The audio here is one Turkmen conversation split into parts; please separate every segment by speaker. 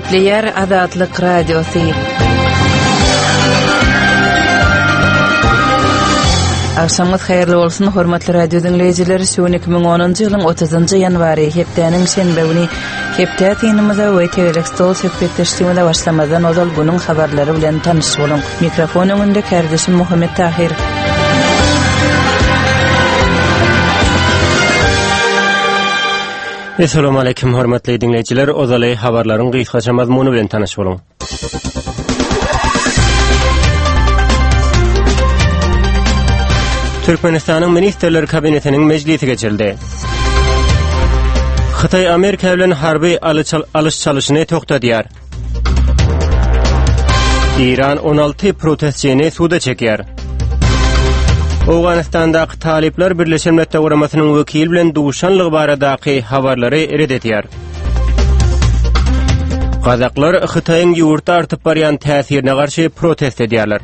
Speaker 1: Gepleyer Azatlyk Radiosu. Akşamınız hayırlı olsun, hormatly radio dinleyijileri. Şu 2010-njy ýylyň 30-njy ýanwary hepdeniň şenbe güni hepde tynymyza we telestol söhbetleşigine başlamadan ozal bunyň habarlary bilen tanyş boluň. Mikrofon öňünde kardeşim Muhammed Tahir.
Speaker 2: Assalamu alaykum hormatly dinleyijiler. Ozaly habarlaryň gysgaça mazmuny bilen tanyş boluň. Türkmenistanyň Ministrler Kabinetiniň mejlisi geçildi. Xitay Amerika bilen harby alış çalışyny toktatýar. İran 16 protestçini suda çekýär. Awganistandaky talipler Birleşen Milletler Guramasynyň wekili bilen duşanlygy baradaky habarlary reddetýär. Gazaklar Xitaýyň ýurtda artyp barýan täsirine garşy protest edýärler.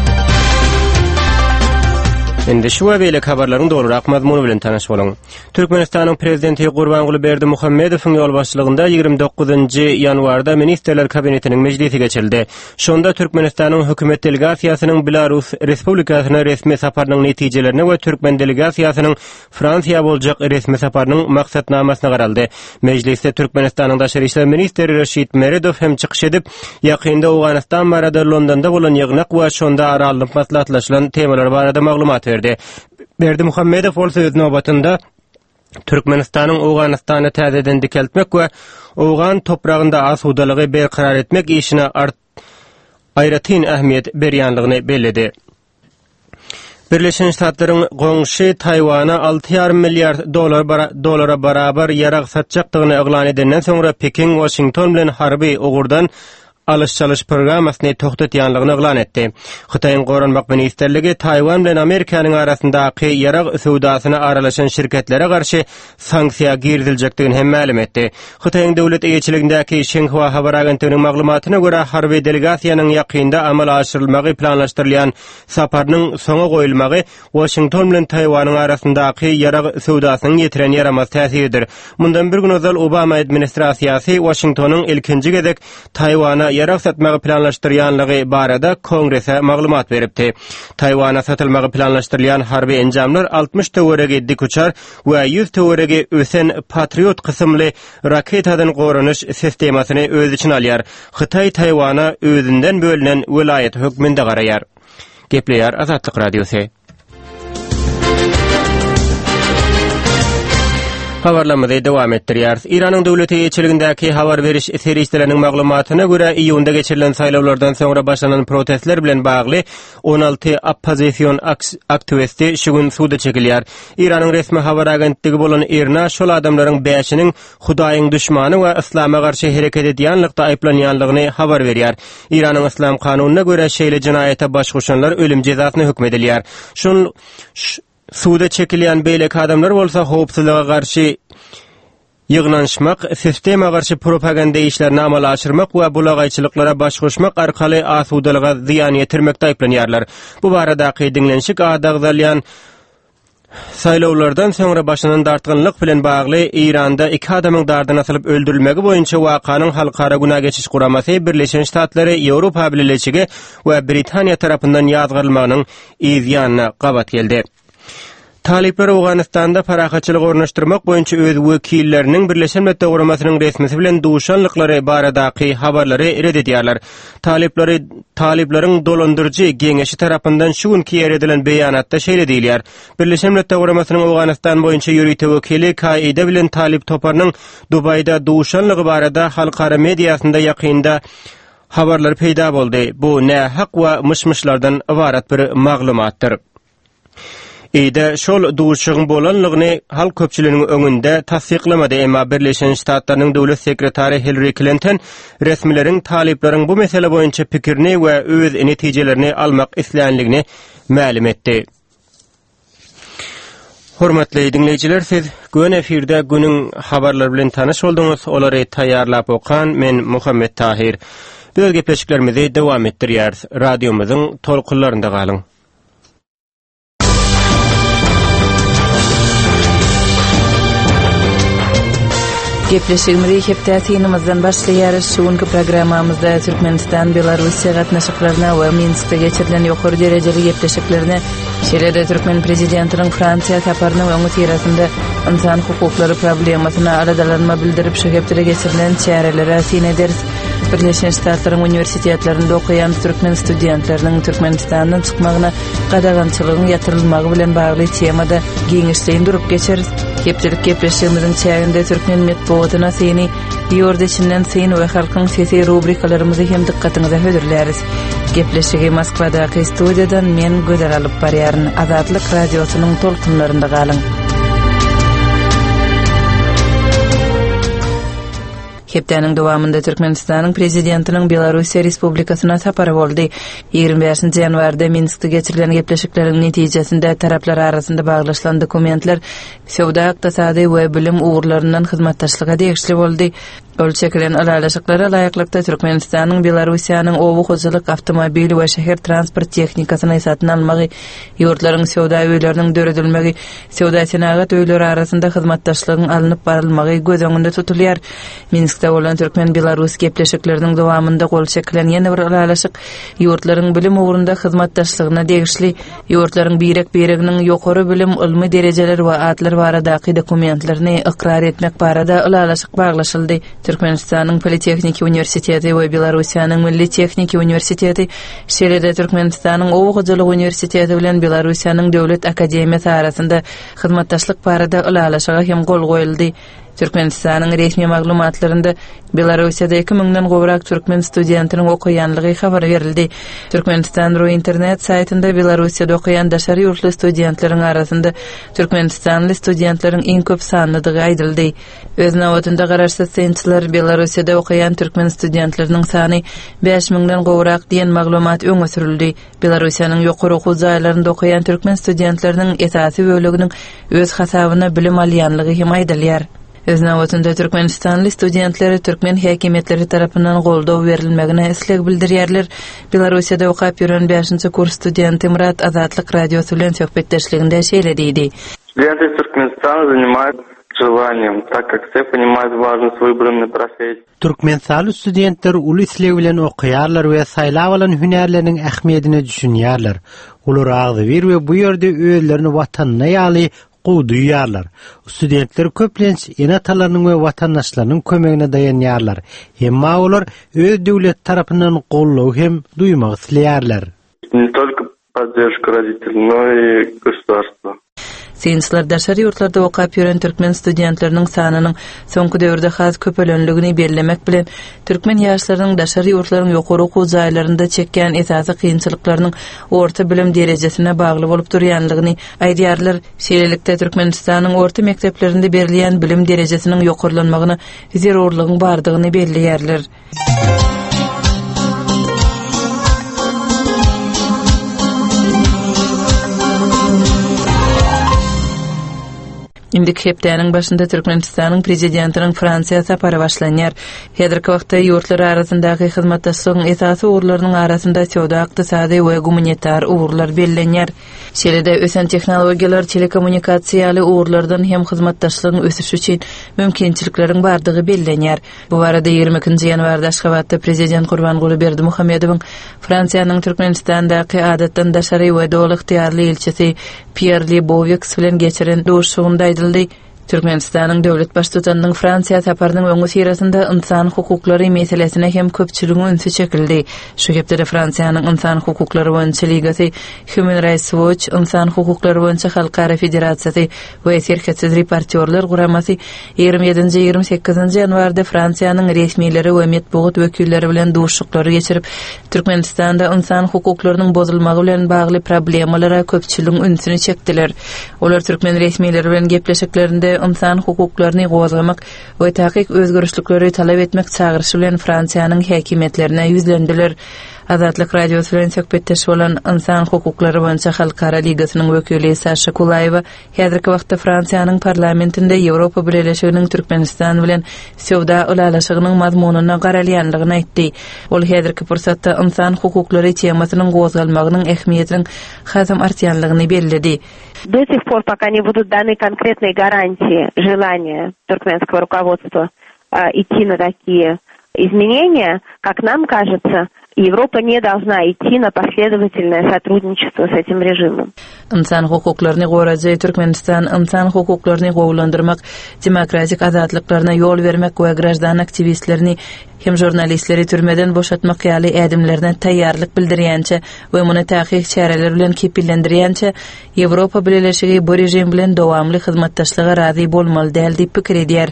Speaker 2: Indi şu webelik habarlaryň dolurak mazmuny bilen tanyş boluň. Türkmenistanyň prezidenti Gurbanguly Berdimuhammedowyň ýol başçylygynda 29-njy ýanwarda Ministrler Kabinetiniň mejlisi geçildi. Şonda Türkmenistanyň hökümet delegasiýasynyň Belarus Respublikasyna resmi saparynyň netijelerini we Türkmen delegasiýasynyň Fransiýa boljak resmi saparynyň maksatnamasyny garaldy. Mejlisde Türkmenistanyň daşary işler ministri Reşit Meredow hem çykyş edip, ýakynda Awganistan barada Londonda bolan ýygnak we şonda aralyk maslahatlaşylan temalar barada maglumat verdi. Berdimuhammedow bolsa öz nobatynda Türkmenistanyň Awganistany täzeden dikeltmek we Awgan topragynda asudalygy berqarar etmek işine aýratyn ähmiýet berýänligini belledi. Birleşen Ştatlaryň goňşy Taýwana 6,5 milliard dolara barabar ýarag satjakdygyny eglan edenden soňra Pekin Washington bilen harby ogurdan alış-çalış programasyny toktatýanlygyny eglan etdi. Xitaýyň Goranmak ministerligi Taýwan bilen Amerikanyň arasyndaky ýarag sowdasyna aralaşan şirketlere garşy sanksiýa girdiljakdygyny hem ma'lum etdi. Xitaýyň döwlet eýetçiligindäki Xinhua habar agentliginiň maglumatyna görä harby delegasiýanyň ýakynda amal aşyrylmagy planlaşdyrylýan saparynyň soňa goýulmagy Washington bilen Taýwanyň arasyndaky ýarag sowdasynyň ýetiren ýaramaz täsiridir. Mundan bir gün ozal Obama administrasiýasy Washingtonyň ilkinji gezek Taýwana ýarag satmagy planlaşdyrýanlygy barada kongrese maglumat beripdi. Taýwana satylmagy planlaşdyrylýan harby enjamlar 60 töwerege dik uçar we 100 töwerege ösen Patriot kysymly raketadan goranyş sistemasyny öz içine alýar. Xitay Taýwana özünden bölünen welayet hökmünde garaýar. Gepleyer Azatlyk Radiosu. Habarlamada dowam etdirýär. Iranyň döwlet eýetçiligindäki habar beriş serişleriniň maglumatyna görä iýunda geçirilen saýlawlardan soňra başlanan protestler bilen bagly 16 oppozisiýon aktivisti şu gün suda çekilýär. Iranyň resmi habar agentligi bolan IRNA şol adamlaryň 5-iniň Hudaýyň düşmany we islama garşy hereket edýänlikde aýplanýanlygyny habar berýär. Iranyň islam kanunyna görä şeýle jinaýata baş goşanlar ölüm jezasyny hükmedilýär. Şol suda çekilýän beýlek adamlar bolsa howpsuzlyga garşy ýygnanşmak, sistema garşy propaganda işlerini amala aşyrmak we bulagaýçylyklara baş goşmak arkaly asudalyga ziýan ýetirmekde aýplanýarlar. Bu baradaky diňlenşik adagdalýan saýlawlardan soňra başlanan dartgynlyk bilen bagly Iranda 2 adamyň dardan asylyp öldürilmegi boýunça wakanyň halkara günah geçiş guramasy Birleşen Ştatlary, Ýewropa Birleşigi we Britaniýa tarapyndan ýazgyrylmagynyň izýanyna gabat geldi. Talipler Awganistanda parahatçylyk ornaşdyrmak boýunça öz wekilleriniň Birleşen Milletler Guramasynyň resmisi bilen duşanlyklary baradaky habarlary reddetýärler. Talipleriň dolandyrjy geňeşi tarapyndan şu günki ýer edilen beýanatda şeýle diýilýär. Birleşen Milletler Guramasynyň Awganistan boýunça ýürüýte wekili Kaide bilen talip toparynyň Dubaýda duşanlygy barada halkara mediýasynda ýakynda habarlar peýda boldy. Bu nähaq we mışmışlardan ibarat bir maglumatdyr. Ede şol duşygyň bolanlygyny halk köpçüliginiň öňünde tasdiklamady, emma Birleşen Ştatlaryň döwlet sekretary Hillary Clinton resmileriň talipleriň bu mesele boýunça pikirini we öz netijelerini almak isleýänligini ma'lum etdi. Hormatly dinleyijiler, siz gün efirde günüň habarlary bilen tanyş bolduňuz. Olary taýýarlap okan men Muhammed Tahir. Biz gepleşiklerimizi dowam etdirýäris. Radiomyzyň tolkunlarynda galyň.
Speaker 1: Gepleşigimizi heptätinimizden başlaýar. Şuňky programmamyzda Türkmenistan, Belarusiýa gatnaşyklaryna we Minskde geçirilen ýokary derejeli gepleşiklerine, şeýle-de Türkmen prezidentiniň Fransiýa saparynyň öňü tirasynda insan hukuklary problemasyna aladalanma bildirip şu hepde geçirilen çärelere sin ederiz. Birleşen Ştatlaryň universitetlerinde okuyan Türkmen studentleriniň Türkmenistandan çykmagyna gadagançylygyň ýatyrylmagy bilen bagly temada giňişleýin durup geçeriz. Hepdelik gepleşigimiziň çäginde Türkmen medeniýetyna seni ýordaşyndan sen we halkyň sesi rubrikalarymyzy hem dikkatiňize hödürläris. Gepleşigi Moskwadaky studiýadan men göder alyp barýaryn. Azatlyk radiosynyň tolkunlarynda galyň. Hepdäniň dowamında Türkmenistanyň prezidentiniň Belarusiýa Respublikasyna sapary boldy. 25 ýanwarda Minskde geçirilen gepleşikleriň netijesinde taraplar arasynda baglaşylan dokumentler sowda, ykdysady we bilim uğurlaryndan hyzmatdaşlyga degişli boldy. Ol çekilen alalaşyklary laýyklykda Türkmenistanyň Belarusiýanyň owu hojalyk awtomobil we şäher transport tehnikasyny satyn almagy, ýurtlaryň sowda öýleriniň döredilmegi, sowda senagat öýleri arasynda hyzmatdaşlygyň alınıp barylmagy göz öňünde tutulýar. Minskde bolan Türkmen-Belarus gepleşikleriniň dowamında gol çekilen ýene bir alalaşyk ýurtlaryň bilim ugrunda hyzmatdaşlygyna degişli, ýurtlaryň birek-bireginiň ýokary bilim ilmi derejeleri we atlar baradaky dokumentlerini ikrar etmek barada alalaşyk baglaşyldy. Türkmenistanyň Politexnik Universiteti we Belarusiýanyň Milli Texnik Universiteti, şeýle-de Türkmenistanyň Owu hojalyk Universiteti bilen Belarusiýanyň Döwlet Akademiýasy arasynda hyzmatdaşlyk barada alalaşyga hem gol goýuldy. Türkmenistanyň resmi maglumatlarynda Belarusiýada 2000-den gowrak türkmen studentiniň okuýanlygy habar berildi. Türkmenistan internet saytynda Belarusiýada okuyan daşary ýurtly studentleriň arasynda Türkmenistanly studentleriň iň köp sanlydygy aýdyldy. Öz nawatynda garaşsyz synçylar Belarusiýada okuyan türkmen studentleriniň sany 5000-den gowrak diýen maglumat öňe sürildi. Belarusiýanyň ýokary okuw jaýlarynda okuyan türkmen studentleriniň esasy böleginiň öz hasabyna bilim alýanlygy hem aýdylýar. Öz nawatynda Türkmenistanly studentleri türkmen häkimetleri tarapyndan goldaw berilmegine isleg bildirýärler. Belarusiýada okap ýören 5-nji kurs studenti Murat Azatlyk radiosu bilen söhbetdeşliginde şeýlediydi.
Speaker 3: Студенты Туркменистана занимают желанием, так как все понимают важность выбранной профессии.
Speaker 4: Türkmenistany studentler uly isleg bilen okuýarlar we saýlap alan hünärleriniň ähmiýetini düşünýärler. Olar agdy bir we bu ýerde öýlerini watanyna ýaly duyarlar. Studentler köplenç enatalarynyň we watandaşlarynyň kömegine dayanýarlar. Hemma olar öz döwlet tarapyndan gollaw hem duýmak isleýärler.
Speaker 3: Не только поддержка родителей, но и государства.
Speaker 1: Synçylar daşary ýurtlarda okap ýören türkmen studentlerining sanynyň soňky döwürde has köpelenligini bellemek bilen türkmen ýaşlarynyň daşary ýurtlaryň ýokary okuw jaýlarynda çekýän esasy kynçylyklarynyň orta bilim derejesine bagly bolup durýanlygyny aýdýarlar. Şeýlelikde Türkmenistanyň orta mekdeplerinde berilýän bilim derejesiniň ýokarylanmagyna zerurlygyň bardygyny belleýärler. Indik hepdäniň başynda Türkmenistanyň prezidentiniň Fransiýa sapary başlanýar. Häzirki wagtda ýurtlar arasyndaky hyzmatdaşlygyň esasy uğurlarynyň arasynda sowda, ykdysady we gumanitar uğurlar bellenýär. Şeýle-de ösen tehnologiýalar, telekommunikasiýaly uğurlardan hem hyzmatdaşlygyň ösüşi üçin mümkinçilikleriň bardygy bellenýär. Bu barada 22-nji ýanwarda Aşgabatda prezident Gurbanguly Berdimuhammedowyň Fransiýanyň Türkmenistandaky adatdan daşary we dowul ygtyýarly elçisi Pierre Libovics bilen geçiren duruşugynda aýdyldy. Türkmenistanyň döwlet başçysynyň Fransiýa saparynyň öňü sirasynda insan hukuklary meselesine hem köpçüligiň ünsü çekildi. Şu hepde Fransiýanyň insan hukuklary boýunça ligasy, Human Rights Watch, insan hukuklary boýunça halkara federasiýasy we serketsiz reportyorlar guramasy 27-28 ýanwarda Fransiýanyň resmiýetleri we medeniýet wekilleri bilen duruşuklary geçirip Türkmenistanda insan hukuklarynyň bozulmagy bilen bagly problemalara köpçüligiň ünsüni çekdiler. Olar türkmen resmiýetleri bilen gepleşiklerinde insan hukuklaryny gozgamak we täkik özgörüşlikleri talap etmek çağırışı bilen Fransiýanyň häkimetlerine ýüzlendiler. Azatlyk radiosu bilen söhbetdeşip bolan insan hukuklary boýunça Halkara ligasynyň wekili Sasha Kulayewa häzirki wagtda Fransiýanyň parlamentinde Ýewropa Birleşiginiň Türkmenistan bilen sowda ulalaşygynyň mazmunyna garalýanlygyny aýtdy. Ol häzirki pursatda insan hukuklary temasynyň gozalmagynyň ähmiýetiniň hasam artýanlygyny bellädi.
Speaker 5: До сих пор, пока не будут даны конкретные гарантии, желания туркменского руководства идти на такие изменения, как нам кажется, Европа не должна идти на последовательное сотрудничество с этим режимом.
Speaker 1: İnsan hukuklaryny gorajy Türkmenistan insan hukuklaryny gowlandyrmak, demokratik azatlyklaryna ýol bermek we grajdan aktivistlerini hem jurnalistleri türmeden boşatmak ýaly ädimlerine taýýarlyk bildirýänçe we muny täqiq çäreler bilen kepillendirýänçe Ýewropa Birleşigi bu rejim bilen dowamly hyzmatdaşlyga razy bolmaly däl diýip pikir edýär.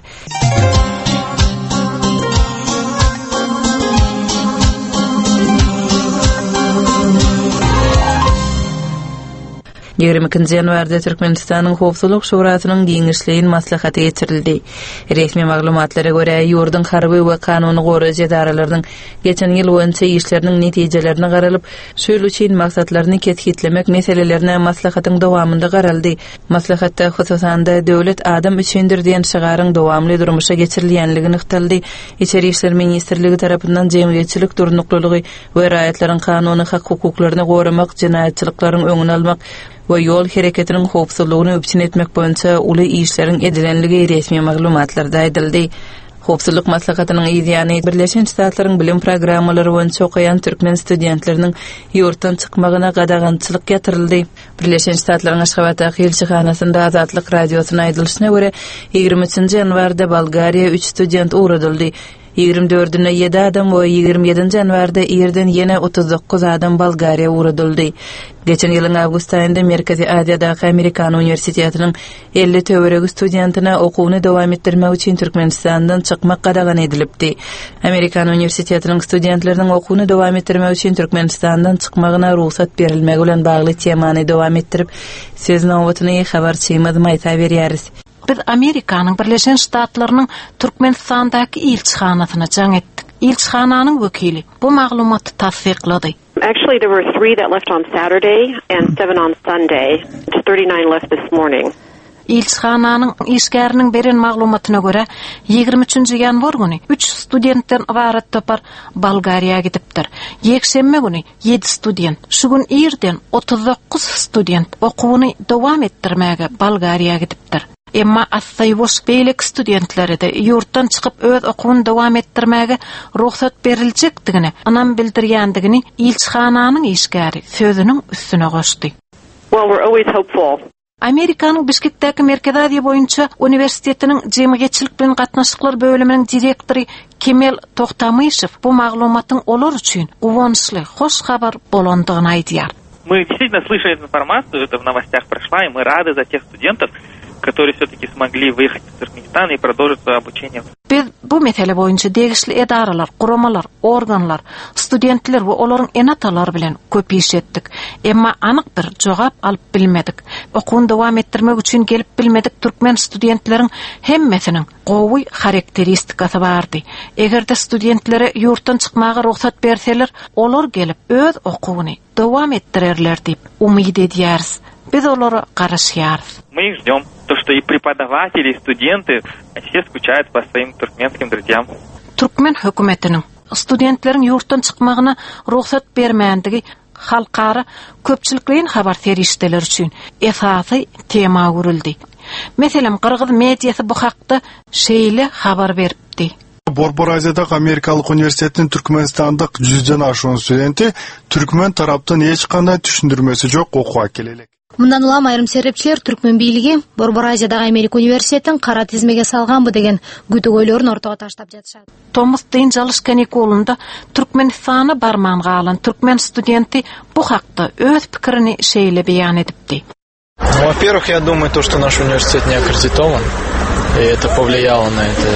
Speaker 1: Ýanwarda Türkmenistanyň Howpsuzlyk Şurasynyň giňişliğin maslahaty geçirildi. Resmi maglumatlara görä ýurdun harby we kanuny goraýjy edaralarynyň geçen ýyl boýunça işleriniň netijelerini garalyp, şol üçin maksatlaryny ketgitlemek meselelerine maslahatyň dowamında garaldy. Maslahatda hususan da döwlet adam üçindir diýen şygaryň dowamly durmuşa geçirilýänligini ykdaldy. İçeri işler ministrligi tarapyndan jemgyýetçilik durnuklylygy we raýatlaryň kanuny hak hukuklaryny goramak, jinaýatçylyklaryň öňüni almak we ýol hereketiniň howpsuzlygyny öpçün etmek boýunça uly işleriň edilenligi resmi maglumatlarda aýdyldy. Howpsuzlyk maslahatynyň ýa-ni Birleşen Ştatlaryň bilim programmalary boýunça okaýan türkmen studentleriniň ýurtdan çykmagyna gadagançylyk ýatyryldy. Birleşen Ştatlaryň Aşgabatda Hilçihanasynda Azatlyk radiosyna aýdylyşyna görä 23-nji ýanwarda Bolgariýa 3 student uğradyldy. 24-nä 7 adam we 27-nji ýanwarda ýerden ýene 39 adam Bolgariýa uğradyldy. Geçen ýylyň awgust aýynda Merkezi Aziýadaky Amerikan Uniwersitetining 50 töweregi studentina okuwyny dowam etdirmek üçin Türkmenistandan çykmak gadagan edilipdi. Amerikan Uniwersitetining studentleriniň okuwyny dowam etdirmek üçin Türkmenistandan çykmagyna ruhsat berilmegi bilen bagly temany dowam etdirip, söz nowbatyny habarçymyz maýta berýäris.
Speaker 6: Biz Amerikanyň Birleşen Ştatlarynyň Türkmenistandaky ilçihanasyna jaň etdik. İlçihananyň wekili bu maglumaty tasdiqlady.
Speaker 7: Actually, there were 3 that left on Saturday and 7 on Sunday. 39 left this morning.
Speaker 6: İlçihananyň işgäriniň beren maglumatyna görä 23-nji ýanwar güni 3 studentden ibaret topar Bolgariýa gidipdir. Ýekşembe güni 7 student, şu gün ýerden 39 student okuwyny dowam etdirmäge Bolgariýa gidipdir. Emma assaýboş beýlek studentleri de ýurtdan çykyp öz okuwyny dowam etdirmäge ruhsat berilejekdigini anam bildirýändigini ilçihananyň işgäri sözüniň üstüne goşdy.
Speaker 7: Well, we're always hopeful.
Speaker 6: Amerikanyň Bişkekdäki Merkezi Aziýa boýunça uniwersitetiniň jemgyýetçilik bilen gatnaşyklar bölüminiň direktory Kemal Toktamyşew bu maglumatyň olar üçin uwançly, hoş habar bolandygyny aýdýar.
Speaker 8: Мы действительно слышали информацию, это в новостях прошла, и мы рады за тех студентов, которые все-таки смогли выехать в Туркменистан и продолжить свое обучение.
Speaker 6: Biz bu mesele boýunça degişli edaralar, guramalar, organlar, studentler we olaryň enatalar bilen köp iş etdik. Emma anyk bir jogap alyp bilmedik. Okuwyny dowam etdirmek üçin gelip bilmedik türkmen studentleriň hemmesiniň gowy karakteristikasy bardy. Egerde studentlere ýurtdan çykmaga ruhsat berseler, olar gelip öz okuwyny dowam etdirerler diýip umyd edýäris. Biz olara garaşýarys.
Speaker 8: Мы их ждем. То, что и преподаватели, и студенты все скучают по своим туркменским друзьям.
Speaker 6: Türkmen hökümetiniň studentleriň ýurtdan çykmagyna ruhsat bermändigi halkara köpçülikliň habar terişdeler üçin esasy tema görüldi. Meselem Kırgız mediýasy bu hakda şeýle habar beripdi.
Speaker 9: Borboraziýadaky Amerikalyk Uniwersitetiň Türkmenistandaky 100den aşan studenti türkmen tarapdan hiç kандай düşündürmesi jok okuwa kelelek.
Speaker 10: Мындан улам айрым серепчилер түркмен бийлиги Борборазиядагы Америка университетин кара тизмеге салганбы деген күтөгөйлөрүн ортого таштап жатышат.
Speaker 6: Томас Дейнжалыш каникулунда Türkmenistana barmanга alan türkmen studenti bu hakda öz pikirini şeýle beýan edipdi.
Speaker 11: Во-первых, я думаю, то, что наш университет не аккредитован, и это повлияло на это.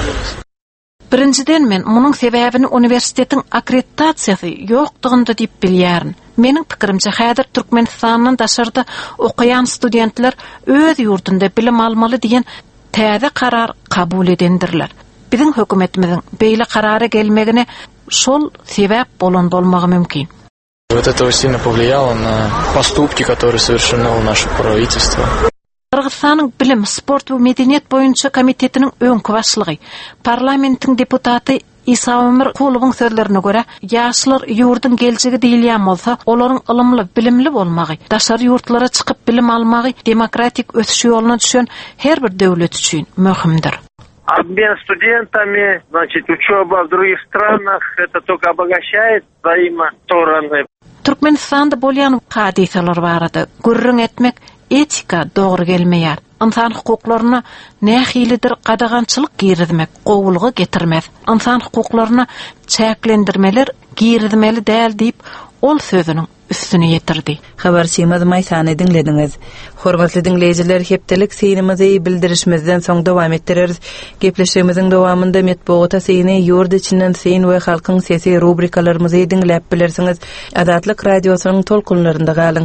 Speaker 6: Birinciden men munyň sebäbini uniwersitetiň akkreditasiýasy ýokdygynda diýip bilýärin. Meniň pikirimçe häzir Türkmenistanyň daşarda okuyan studentler öz ýurdunda bilim almaly diýen täze karar kabul edendirler. Bizim hökümetimizin beýle karara gelmegine şol sebäp bolmagy mümkin.
Speaker 11: Вот это сильно повлияло на поступки, которые совершено наше правительство.
Speaker 6: Kırgızstanyň bilim, sport we medeniýet boýunça komitetiniň öňkü başlygy, parlamentiň deputaty İsa Ömer Kulubyň sözlerine göre, ýaşlar ýurdun geljegi diýilýän bolsa, olaryň ilmli, bilimli bolmagy, daşary ýurtlara çykyp bilim almagy demokratik ösüş ýoluna düşen her bir döwlet üçin möhümdir.
Speaker 12: Обмен студентами, значит, учеба в других странах, это только обогащает взаимостороны.
Speaker 6: Türkmenistanda bolýan hadiseler barada gürrüň etmek etika dogry gelmeýär. İnsan hukuklaryna nähilidir gadagançylyk girizmek, gowulgy getirmez. İnsan hukuklaryna çäklendirmeler girizmeli däl diýip ol sözüniň üstüne ýetirdi.
Speaker 1: Habarçymyz Maýsany dinlediňiz. Hormatly dinleýijiler, hepdelik synymyzy bildirişimizden soň dowam etdireriz. Gepleşigimiziň dowamynda Metbuata syny ýurt içinden syn we halkyň sesi rubrikalarymyzy dinläp bilersiňiz. Adatlyk radiosynyň tolkunlarynda galyň.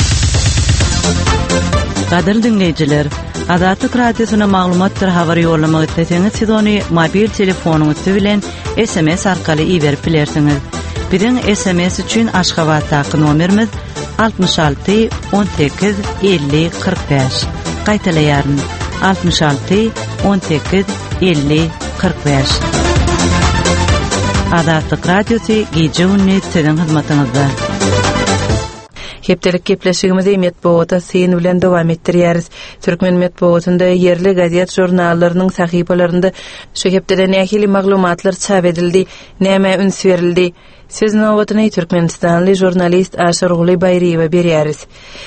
Speaker 1: Gadyr dinleýijiler, Adatlyk radiosyna maglumatlar habar ýollamagy isleseňiz, siz ony mobil telefonuňyz bilen SMS arkaly iberip bilersiňiz. Biziň SMS üçin Aşgabatdaky nomerimiz 66 18 50 45. Gaýtalaýaryn 66 18 50 45. Adatlyk radiosy gije günni sizin hyzmatyňyzda. Hepdelik gepleşigimizi Metbuata syn bilen dowam etdirýäris. Türkmen Metbuatynda yerli gazet jurnallarynyň sahypalarynda şu hepdede nähili maglumatlar çap edildi, näme üns berildi. Siz nowatyny Türkmenistanly jurnalist Aşar Guly Bayriýewe berýäris.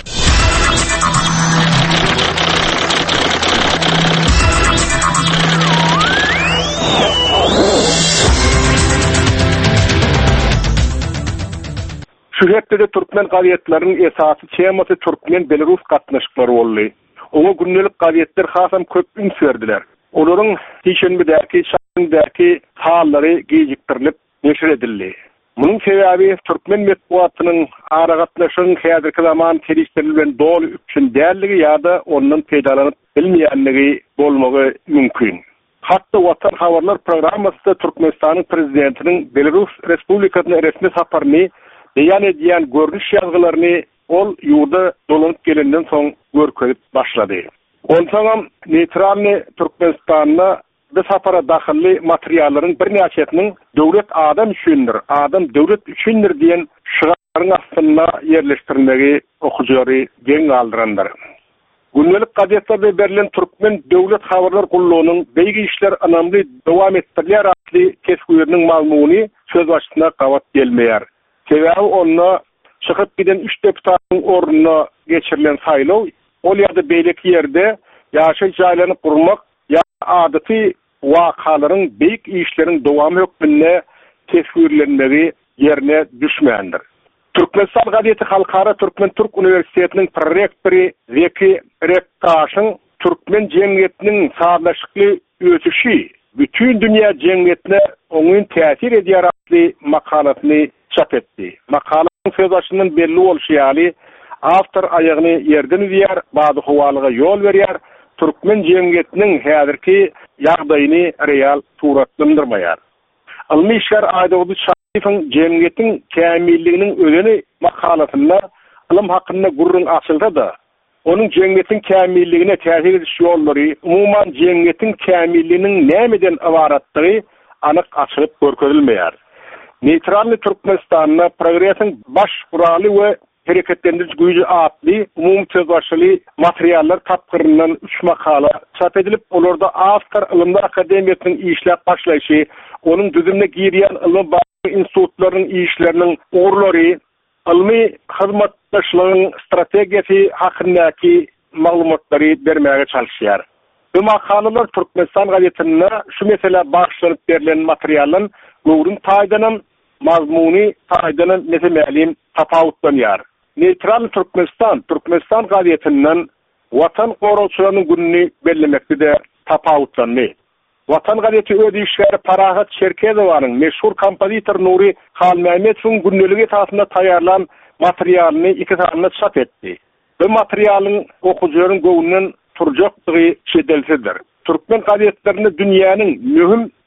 Speaker 13: Şu hepde Türkmen gazetleriniň esasy temasy Türkmen Belarus gatnaşyklary boldy. Oňa günnelik gazetler hasam köp üns berdiler. Olaryň Hiçenbedäki, Şahyndäki hallary gejikdirilip neşir edildi. Munyň sebäbi Türkmen Metbuatynyň ara gatnaşygyň häzirki zaman telişdirilen dol üçin dälligi ýa-da ondan peýdalanyp bilmeýänligi bolmagy mümkin. Hatda Watan habarlar programmasynda Türkmenistanyň prezidentiniň Belarus Respublikasyna resmi saparyny beýan edýän görnüş ýazgylaryny ol ýurda dolanyp gelenden soň görkezip başlady. Onsoň neytralny Türkmenistanyna bu sapara daxilly materiallaryň bir näçetiniň döwlet adam üçindir, adam döwlet üçindir diýen şygaryň aslynda ýerleşdirilmegi okujary geň aldyrandyr. Günnelik gazetlerde berilen Türkmen döwlet habarlar gullugynyň beýgi işler anamly dowam etdirilýär atly kesgüýeriniň malumuny söz başyna gawat gelmeýär. Sebäbi onna çykyp giden 3 deputatyň ornuna geçirilen saýlaw ol ýerde beýlek ýerde ýaşaý jaýlary gurmak ýa adaty wakalaryň beýik işleriň dowamy hökmünde tesgürlenmegi ýerine düşmändir. Türkmenistan gazeti Halkara Türkmen Türk Üniversitetiniň prorektory Zeki Rektaşyň Türkmen jemgyýetiniň sağlaşykly ösüşi bütün dünýä jemgyýetine oňun täsir edýär atly makalatyny çap etdi. Makalatyň söz başynyň belli bolşy ýaly awtor aýagyny ýerden üýär, bady howalyga ýol berýär. Türkmen jemgyýetiniň häzirki ýagdaýyny real suratlandyrmaýar. Ilmi işler aýdygdy şahyfyň jemgyýetiň kämilliginiň özüni makalatynda ilm hakynda gurrun açyldy. Onuň jemgyýetiň kämilligine täsir ediş ýollary, umumyň jemgyýetiň kämilliginiň nämeden ibaratlygy anyk açylyp görkezilmeýär. Neytralny Türkmenistanyna progressiň baş guraly we hereketlendirici güýji atly umum söz başly materiallar tapgyryndan 3 makala çap edilip, olarda Awtar Ilmler Akademiýasynyň işläp başlaýşy, onuň düzümine girýän ilim institutlarynyň işleriniň orlary, ilmi hyzmatdaşlygyň strategiýasy hakyndaky maglumatlary bermäge çalışýar. Bu makalalar Türkmenistan gazetinde şu mesele başlanyp berilen materialın gowrun taýdanan mazmuny taýdanan meselem tapawutlanýar. Neytral Türkmenistan gazetinden Watan gorowçylarynyň gününi bellemekde tapawutlanýar. Watan gazeti öz işleri Parahat Şerkezowanyň meşhur kompozitor Nuri Halmehmetowyň günneligi esasında taýarlan materialyny 2 sanaty çap etdi. Bu materialyň okujaryň gowunyň turjakdygy şedelsidir. Türkmen gazetlerinde dünýäniň mühim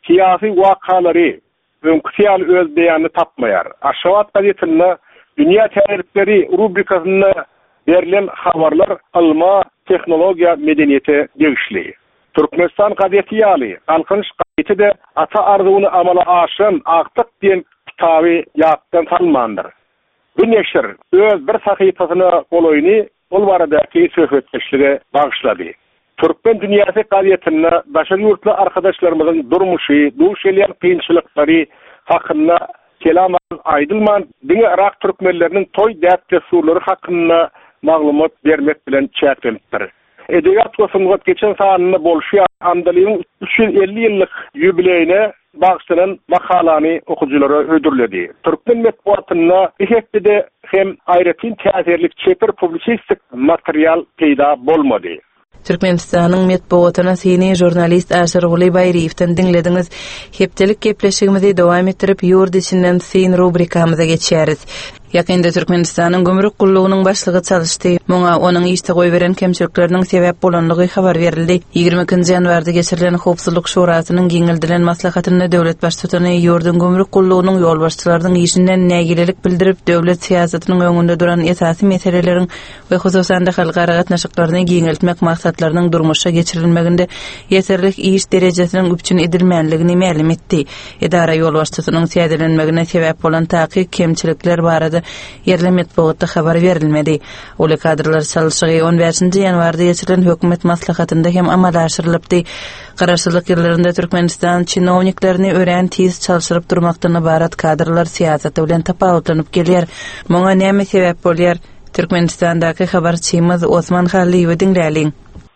Speaker 13: siyasi wakaları önküsiyal öz beyanını tapmayar. Aşavat gazetinde dünya tarihleri rubrikasında verilen haberler alma, teknologiya, medeniyete degişli. Türkmenistan gazeti ýaly, Alkınç gazeti de ata arzuwuny amala aşan Aqtyk diýen kitaby ýatdan salmandyr. Bu neşir öz bir sahypasyny goloýuny ol baradaky söhbetleşige bagyşlady. Türkmen dünyasy gazetinde başga ýurtly arkadaşlarymyzyň durmuşy, duş elýän kynçylyklary hakynda kelam aýdylman, diňe Irak türkmenleriniň toy däp desurlary hakynda maglumat bermek bilen çäklenipdir. Edebiyat Kosunugat geçen sahanında bolşuya Andaly'nin 350 yıllık yübileyine bağışlanan makalany okuculara ödürledi. Türkmen metbuatında bir hepde hem aýratyn täsirlik çeper publisistik material peýda bolmady.
Speaker 1: Türkmenistanyň metbuatyna seni jurnalist Aşyr Guly Baýryewden dinlediňiz. Hepdelik gepleşigimizi dowam etdirip ýurt içinden sen rubrikamyza geçýäris. Ýakynda Türkmenistanyň gömrük gullugynyň başlygy çalışdy. Muňa onuň işde goýberen kemçilikleriniň sebäp bolanlygy habar berildi. 20 ýanwarda geçirilen Howpsuzlyk Şurasynyň giňildilen maslahatyny döwlet başçysyny ýurdun gömrük gullugynyň ýolbaşçylarynyň işinden nägilelik bildirip döwlet siýasatynyň öňünde duran esasy meseleleriň we hususan da halkara gatnaşyklaryny giňiltmek maksatlarynyň durmuşa geçirilmeginde ýeterlik iş derejesiniň üpçün edilmänligini ma'lum etdi. Edara ýolbaşçysynyň siýadelenmegine sebäp bolan takyk kemçilikler barada yerli metbuatda habar verilmedi. Ulu kadrlar çalışygy 15-nji ýanwarda geçirilen hökümet maslahatynda hem amala aşyrylypdy. Garaşsyzlyk ýerlerinde Türkmenistan çinowniklaryny ören tiz çalışyryp durmakdan ibarat kadrlar siýasaty bilen tapawutlanyp gelýär. Muňa näme sebäp bolýar? Türkmenistandaky habarçymyz Osman Haliýew dinläliň.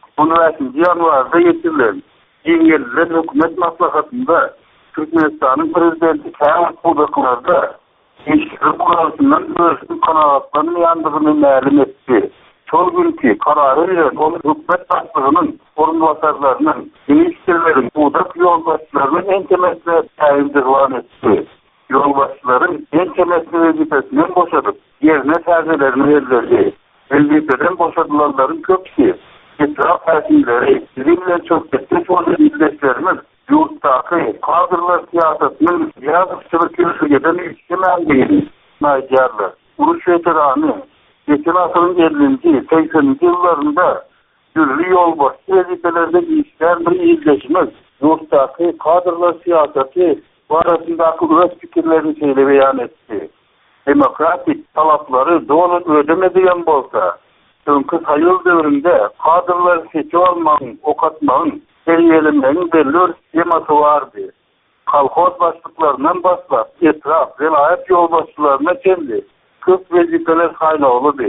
Speaker 14: 15-nji ýanwarda geçirilen ýeňelden hökümet maslahatynda Türkmenistanyň prezidenti Kamal Kılıçdarow Kuralsından özünün kanaatlarını yandığını ma'lum etdi. Çol günkü kararı ile onun hükümet başlığının orunbaşarlarının, ministerlerin, budak yolbaşçılarının en temesine tayindirwan etdi. Yolbaşçıların en temesine vazifesinden boşadıp yerine tercihlerini verildi. Vazifeden boşadılanların köpsi, etraf hakimleri, bizimle çok etmiş olan illetlerimiz, yurttaki kadrlar siyasetinin yazıkçılık yürüyüşünden işlemem Naciarlar. Uruş veteranı geçen asırın 50. 80. yıllarında türlü yolbaşı vazifelerde işler bir iyleşmez. Yurttaki kadrlar siyaseti arasındaki öz fikirlerini şeyle beyan etti. Demokratik talapları doğru ödemediyen bolsa, çünkü sayıl devrinde kadrlar seçi olmanın, okatmanın, seriyelimlerin belli sisteması vardı. Kalkoz başlıklarından başlap, etraf, velayet yolbaşçılarına kendi kıp vazifeler haylalıdı.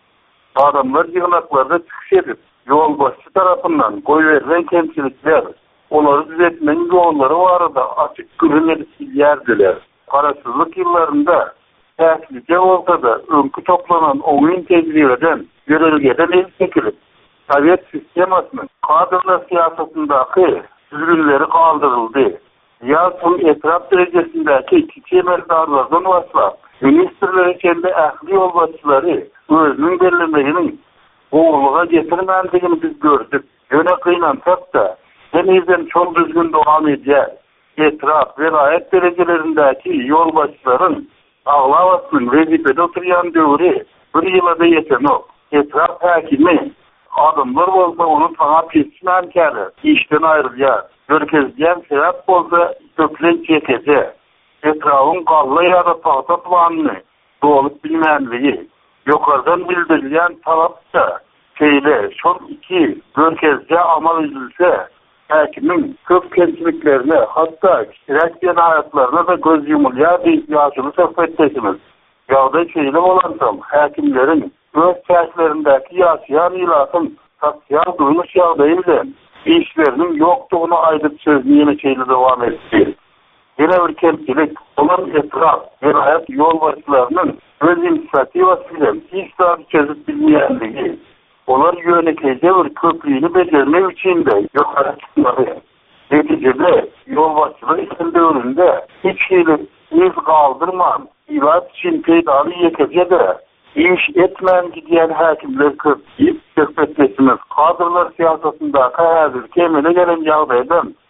Speaker 14: Adamlar yığınaklarda çıkış edip, yolbaşçı tarafından koyuverilen kemçilikler, onları düzeltmenin yolları vardı, açık gülün yerdiler. Parasızlık yıllarında tehlikeli olsa da önkü toplanan oyun tecrübeden, yörelgeden el çekilip, Sovyet sistemasının kadrlar siyasetindeki düzgünleri kaldırıldı. Yalçın etraf derecesindeki iki emeldarlardan başlap, ministerlerin kendi ahli yolbaşçıları özünün belirlemeyinin oğluğa getirmendiğini biz gördük. Yöne kıynansak da denizden çok düzgün devam edeceğiz. Etraf, velayet derecelerindeki yolbaşçıların ağlamasının vazifede oturuyan dövrü bir yıla da yeten o. Etraf hakimi adımlar olsa onu sana pismen kelir. İşten ayrılacak. Görkezleyen sebep olsa köklen çekecek. Etrafın kalla ya da tahta planını doğulup bilmenliği. Yukarıdan bildirilen talapsa şeyle son iki görkezce amal edilse hakimin kök kentliklerine hatta kişilik hayatlarına da göz yumulya bir ihtiyacını sohbetleşiniz. Yağda şeyle olansam hakimlerin öz çerçlerindeki yaşayan ilasın sosyal duymuş yağdayla işlerinin yoktuğunu aydıp sözlüğüne şeyle devam etti. Yine bir kentlik olan etraf ve hayat yolbaşçılarının öz inisiyativasıyla iştahı çözüp bilmeyenliği onlar yönetici bir köprüğünü becerme için de yukarı çıkmadı. Neticede yolbaşçılığı içinde önünde hiç şeyle iz kaldırman, ilaç için peydalı yekece de iş etmeyen gidiyen hakimler kırpayıp söhbetleşiniz. Kadrlar siyasetindeki hazır kemine gelen yağdaydan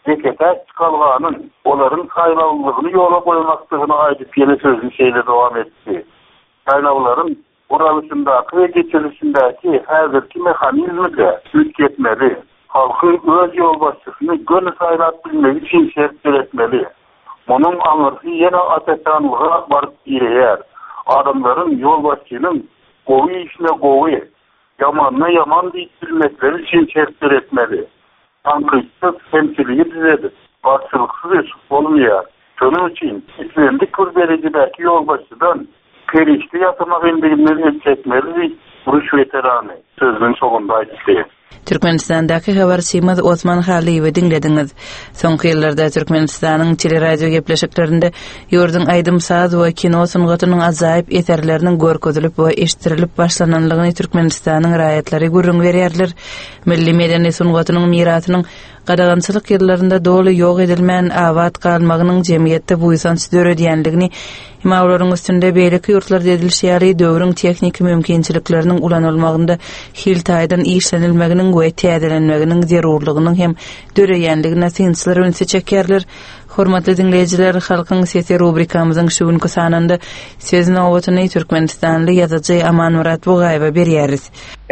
Speaker 14: zekete çıkalganın, onların saylawlygyny yola koymakdygyny aýdyp ýene sözüni şeýle dowam etdi. Saylawlaryň uralysyndaky we geçirilişindäki häzirki mehanizmde üýtgetmeli. Halky öz ýol başçysyny gönü saylap bilmegi üçin şert beretmeli. Munun aňyrsy ýene ateşanlyga baryp girer. Adamlaryň ýol başçynyň gowy işine gowy, ýamanyna ýaman diýip bilmekleri üçin şert beretmeli. Tanqyçsyz temsiligi düzedi. Barçylyksız iş bolmaýar. Şonuň üçin islendik kurberegidäki ýol başçydan perişti ýatmak endigini etmeli. Buruş veterany sözüň sonunda aýtdy.
Speaker 1: Türkmenistandaky habarçymyz Osman Haliýewi dinlediňiz. Soňky ýyllarda Türkmenistanyň teleradio gepleşiklerinde ýurdun aýdym saz we kino sungatynyň ajaýyp eserleriniň görkezilip we eşitirilip başlananlygyny Türkmenistanyň raýatlary gurrun berýärler. Milli medeni sungatynyň mirasynyň gadagançylyk ýyllarynda doly ýok edilmän awat galmagynyň jemgyýetde buýsan südür edýänligini Mawlaryň üstünde beýleki ýurtlarda edilýäri döwrüň teknik mümkinçilikleriniň ulanylmagynda hiltaýdan işlenilmeginiň we täzelenmeginiň zerurlygynyň hem döreýänligine synçylar öňse çekerler. Hormatly dinleyijiler, halkyň sesi rubrikamyzyň şu günkü sanynda söz nowatyny Türkmenistanly ýazyjy Aman Murat Bugaýewa berýäris.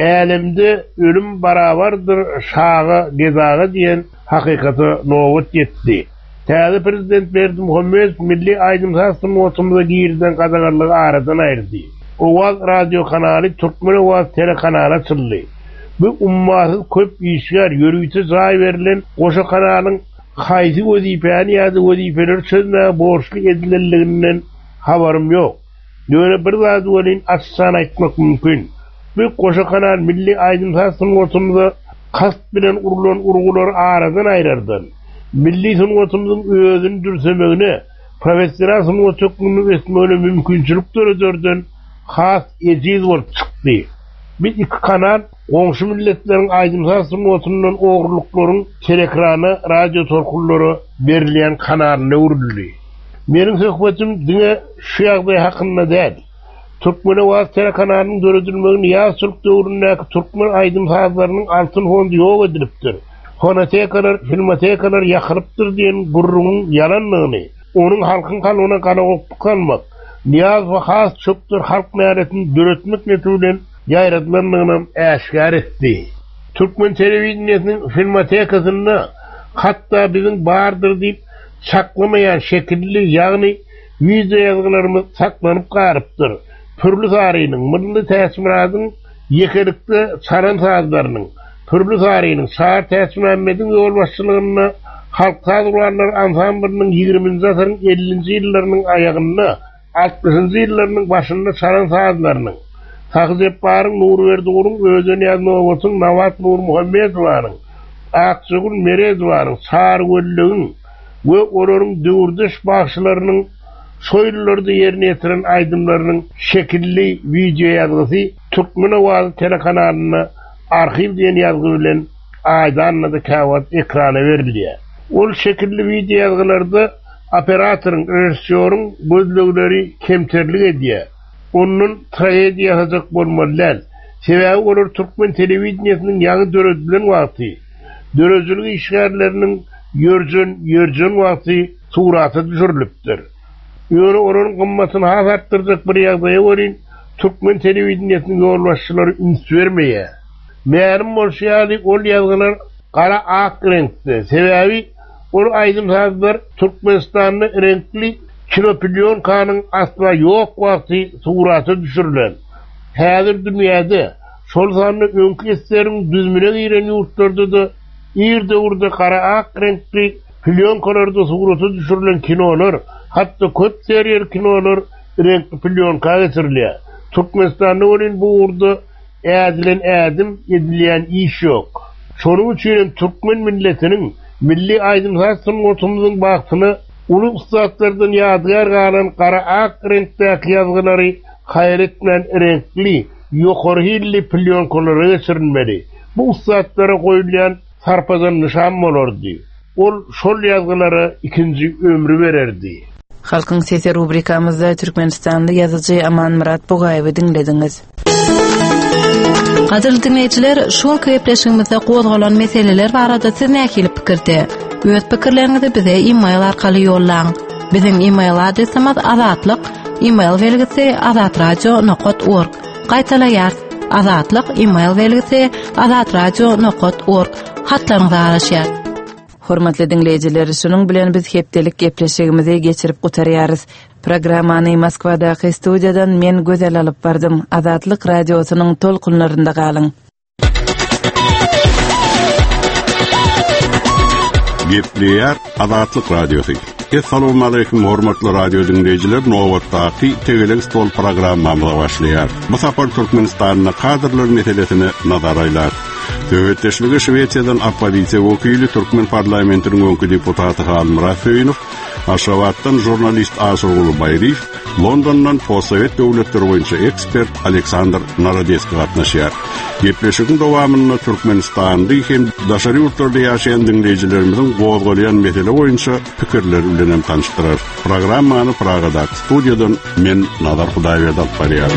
Speaker 15: Älimde ölüm barabardyr şagy gezagy diýen hakykaty nowat ýetdi. Täze prezident Berdimuhammed milli aýdymsazlyk mowsumyna girden gadagarlygy aradan aýrdy. Owaz radio kanaly Türkmen Owaz telekanaly açyldy. Bu ummaty köp işler ýörüýte jaý berilen goşa kanalyň haýsy wezipäni ýa-da wezipeler çözmäge borçly edilenliginden habarym ýok. Ýöne bir zat welin açsan aýtmak mümkin. Bu goşa kanal milli aýdymsazlyk mowsumyna kast bilen urulan urgular aradan aýrardy. Milli sungatymyzyň özüni dürsemegine, professional sungatyklygyny etmeli mümkinçilik döredörden has ejiz bolup çykdy. Bir iki kanal goňşy milletleriň aýdymsaz sungatyndan ogurlyklaryň telekrany, radio torkullary berilýän kanalyna urildi. Meniň söhbetim diňe şu ýagdaý hakynda däl. Türkmen Owaz telekanalynyň döredilmegini ýa-da döwründäki türkmen aýdymsazlarynyň altyn fondy ýok edilipdir. Fonotekalar, filmotekalar ýakyrypdyr diýen gurrunun ýalanlygyny, onuň halkyň kalbyna ganagyp kalmak, niyaz we has çöpdir halk näretini döretmek netülen ýaýratlanlygyny äşkar etdi. Türkmen telewizionynyň filmotekasyny hatda biziň bardyr diýip saklamayan şekilli ýagny video ýazgylarymyz saklanyp garypdyr. Türlü taryhynyň, milli täsiratyň ýekelikde çaran sazlarynyň türlü taryhynyň Şahar Täsir Muhammediň ýol başçylygyna halk sazgurlar ansamblynyň 20-nji asyryň 50-nji ýyllarynyň aýagyna 60-njy ýyllarynyň başynda çaran sazlarynyň Taqzep baryň Nurberdiňiň özüni ýazmagyň Nawat Nur Muhammedowaň Akçygul Meredowaň Sargölligiň we olaryň döwürdeş başçylarynyň soýullarda ýerine ýetiren aýdymlarynyň şekilli video ýazgysy Türkmen Owaz telekanalyna arxiv diýen ýazgy bilen aýdanna da kawat ekrana berilýär. Ol şekilli video ýazgylarda operatorun, rejissörün gözlegleri kemterlik edýär. Onun tragediýa ýazak bolmalylar. Sebäbi olar Türkmen telewizionynyň ýaňy döredilen wagty, dörejiligi işgärleriniň ýörjen wagty suraty düşürilipdir. Ýöne olaryň gymmatyny hasartdyrjak bir ýagdaýa bolan Türkmen telewizionynyň ýolbaşçylary üns bermeýär. Meğerim bolşýaly ol ýazgylar gara ak renkde. Sebäbi ol aýdymsazlar Türkmenistanyň renkli kinoplyonkaның asla ýok wagty suraty düşürilen. Häzir dünýäde şol sanly öňkü eserin düzmüne giren ýurtlarda da ýerde urda gara ak renkli plyonkalarda suraty düşürilen kinolar, hatda köp seriýer kinolar renkli plyonka geçirilýär. Türkmenistanyň bolyn bu urda ädilen ädim edilýän iş ýok. Şonuň üçin türkmen milletiniň milli aýdymsazlyk mowsumynyň bagtyny uly ustadlardan ýadgar galan gara ak renkdäki ýazgylary haýret bilen renkli, ýokary hilli plyonkalary geçirilmeli. Bu ustadlara goýulýan sarpazan nişan bolardy. Ol şol ýazgylary ikinji ömrü bererdi.
Speaker 1: Halkyň sesi rubrikamyzda Türkmenistanly ýazyjy Aman Murat Bugaýewy dinlediňiz. Gadyr dinleýijiler, şol köýepleşigimizde gozgalan meseleler barada siz näkili pikirde?
Speaker 6: Öz pikirlerinizi bize e-mail arkaly ýollaň. Bizim e-mail adresimiz azatlyk email belgisi azatradio.org. Gaýtalar azatlyk email belgisi azatradio.org. Hatlaryňyzy araşýar.
Speaker 1: Hormatly dinleýijiler, şunuň bilen biz hepdelik gepleşigimizi geçirip gutarýarys. Programmany Moskwadaky studiýadan men gözel alyp bardym. Azatlyk radiosynyň tolkunlarynda galyň.
Speaker 16: Gepleýär Azatlyk radiosy. Assalamu alaykum hormatly radio dinleýijiler, nowatdaky tegelik stol programmamyza başlaýar. Bu sapar Türkmenistanyň kadrlar meselesine nazar aýlar. Döwletdeşligi Şweýçýadan opposisiýa wekili Türkmen parlamentiniň öňkü deputaty Halmura Söýünov, Aşgabatdan jurnalist Aşurgul Bayriýew, Londondan postsovet döwletleri boýunça ekspert Aleksandr Narodeski gatnaşýar. Gepleşigiň dowamyny Türkmenistandy hem daşary ýurtlarda ýaşaýan dinleýijilerimiziň gowgalayan mesele boýunça pikirleri bilen tanıştyrar. Programmany Pragadaky studiýadan men Nazar Hudaýberdi alyp barýar.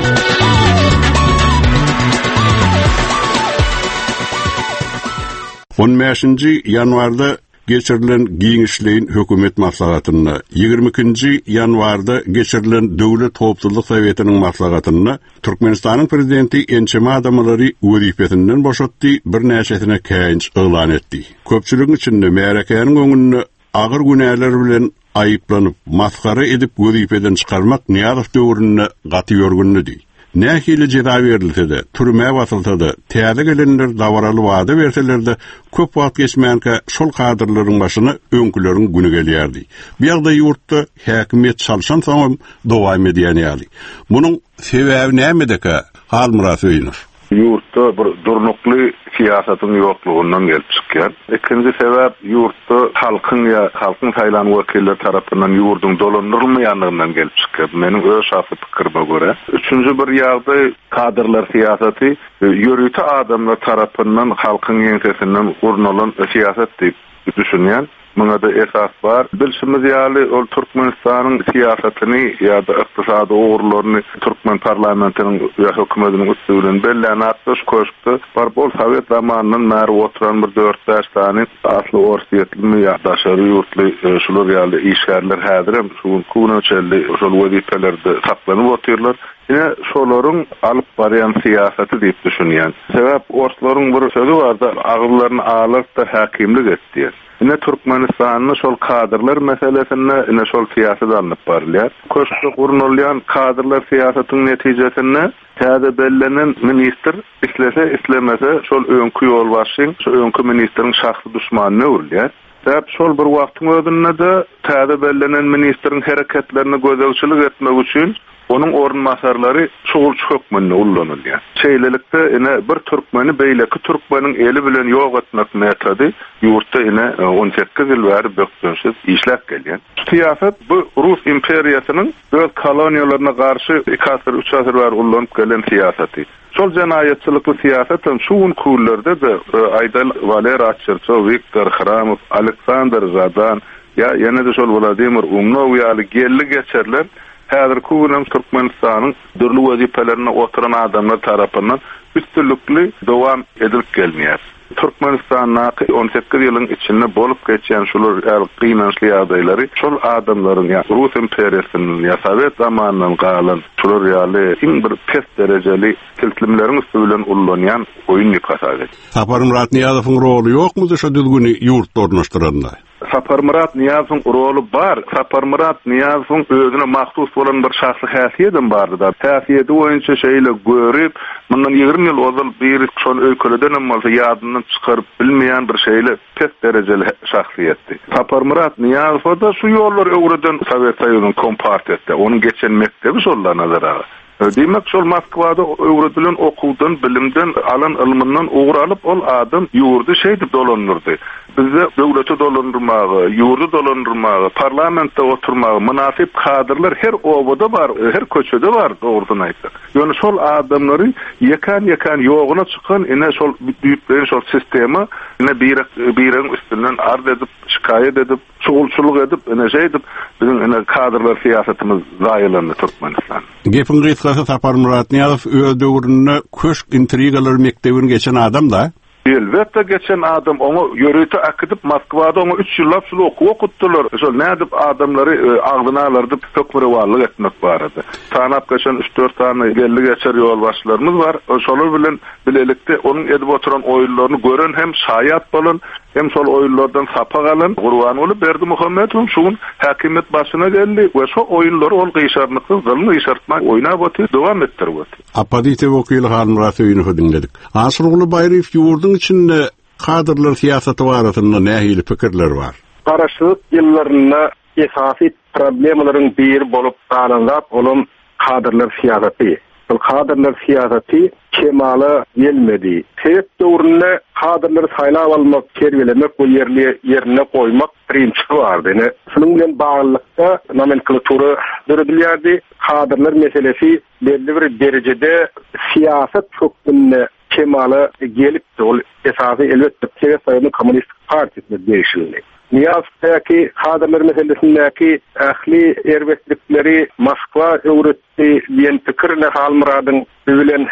Speaker 16: 15-nji ýanwarda geçirilen giňişleýin hökümet maslahatyna, 22-nji ýanwarda geçirilen Döwlet Howpsuzlyk Sowetiniň maslahatyna Türkmenistanyň prezidenti Ençeme adamlary wezipesinden boşatdy, bir näçesine käýinç elan etdi. Köpçüligiň içinde märekäniň öňünde agyr günäler bilen aýyplanyp, maskara edip wezipeden çykarmak Niýazow döwrüne gaty ýörgünlüdi. Nähili jeda berilse-de, türme basylsa-da, täze gelenler dawaraly wada berseler-de, köp wagt geçmänkä şol kadrlaryň başyna öňküleriň güni gelýärdi. Bu ýagda ýurtda häkimet çalşan soňam dowam edýär. Munyň sebäbi nämedeka? Halmura Söýünov.
Speaker 14: Yurtda bir durnukly siýasatyň ýoklugyndan gelip çykýar. Ikinji sebäp yurtda halkyň saýlan wekilleri tarapyndan ýurduň dolandyrylmaýanlygyndan gelip çykýar. Meniň öz şahsy pikirime görä. Üçüncü bir ýagdaý kadrlar siýasaty ýörüti adamlar tarapyndan halkyň ýeňsesinden urnalan siýasat diýip düşünýän. Muňa da esas bar. Bilşimiz ýaly ol Türkmenistanyň siýasatyny ýa-da ykdysady ogurlaryny Türkmen parlamentiniň we hökümetiniň üstünden belläne atdyş köşkde bar bol Sowet zamanynyň näre oturan bir 4-5 tane asly orsiýetli ýa-daşary ýurtly şular ýaly işgärler häzirem şu kunçelli şol wezipelerde saklanyp oturýarlar. Yine şolaryň alyp barýan siýasaty diýip düşünýän. Sebäp orslaryň bir sözi barda, agyrlaryny alyp da häkimlik etdi. Yine Türkmenistanyň şol kadrlar meselesinde yine şol siýasat alınıp barýar. Köşkde gurulýan kadrlar siýasatynyň netijesinde täze bellenen minister islemese şol öňkü ýolbaşyň, şol öňkü ministeriň şahsy düşmanyna urulýar. Sebäp şol bir wagtyň özünde de täze bellenen ministeriň hereketlerini gözelçilik etmek üçin onun orunmasarlary şol hökmünde ullanylýar. Şeýlelikde ine bir türkmeni beýleki türkmeniň eli bilen ýok etmek metody ýurtda ine 18 ýyl bäri bökdönsiz işläp gelýän. Siýasat bu Rus imperiýasynyň öz koloniýalaryna garşy 2-3 asr bäri ullanyp gelen siýasaty. Şol janaýatçylykly siýasatyň şu kunlarda da Aydal Valerachevço, Viktor Khramow, Aleksandr Zadan ýa ýene-de şol Vladimir Umnov ýaly gelli geçerler häzirki günem Türkmenistanyň dürli wezipelerine oturan adamlar tarapyndan üstünlikli dowam edilip gelmeýär. Türkmenistanyň 18 ýylyň içinde bolup geçýän şular gynançly ýagdaýlary şol adamlaryň ýa Rus imperiýasynyň ýa Sowet zamanynyň galan şular ýaly bir pes derejeli silsimeleriň üstünden ullanýan oýun ýykasagy.
Speaker 16: Saparmurat Niýazowyň roli ýokmudy şu düzgüni ýurtda ornaşdyranda?
Speaker 14: Saparmurat Niýazowyň roli bar. Saparmurat Niýazowyň özüne mahsus bolan bir şahsy häsiýetim bardy da. Häsiýeti boýunça şeýle görüp, mundan 20 ýyl ozal bir şol öýkeleden bolsa ýadyndan çykaryp bilmeýän bir şeýle pes derejeli şahsiýetdi. Saparmurat Niýazow da şu ýollar öwreden Sowet Soýuzynyň kompartiýasynda, onuň geçen mektebi şollar nazara. Demek şol Moskwada öwredilen okuwdan, bilimden, alan ilminden uğralyp ol adam ýurdy şeýdip dolanyrdy. Bizde döwleti dolandyrmagy, ýurdy dolandyrmagy, parlamentde oturmagy, münasip kadrlar her obada bar, her köçede bar dogrudan aýtsak. Ýöne şol adamlary ýekan ýogyna çykan, ine şol büyükleri şol sistema ine bireň üstünden ard edip, şikayet edip, şugulçylyk edip, ine şeýdip bizim ine kadrlar siýasatymyz zaýylandy Türkmenistan.
Speaker 16: Gepin gysgasy Saparmurat Niýazow öz döwründe köşk intrigalary mektebini geçen adam da.
Speaker 17: Elbette geçen adam onu yörüte akıdıp Moskvada onu 3 yıllap şulu okuttular. Şol nädip adamları ağzına alırdı tökmürü varlık etmek barada. Tanap geçen 3-4 tane belli geçer yol başlarımız var. Şolur bilen bilelikte onun edip oturan oyunlarını görün hem şayat bolun hem sol oyunlardan sapa kalın. Gurbanogul Berdimuhammedow şuň hakimiyet başına geldi ve şu oyunları ol gıyşarlıklı zalını gıyşartmak oyna batı devam ettirip batı.
Speaker 16: Apadite Vokil Hanmurat Öýünü dinledik. Asrugul Bayrif ýurdun içinde kadrlar siyasatı baratında nähili pikirler var.
Speaker 13: Garaşlyk ýyllaryna esasy problemlaryň bir bolup galanyp olum kadrlar siyasaty. Bu kadrlar siyasaty kemala gelmedi. Hep döwründe kadrlar saýlap almak, terbilemek, bu yerine koymak prinsipi bardy. Şunun bilen baglykda nomenklatura döredilýärdi. Kadrlar meselesi belli bir derecede siyasat çökdüğünde kemala gelipdi. Ol esasy elbetde Soýuş Kommunistik Partisine değişildi. Niyaz'daki kadrlar meselesindeki ahli erbetlikleri Moskva öwretdi diyen pikirle halmıradın bilen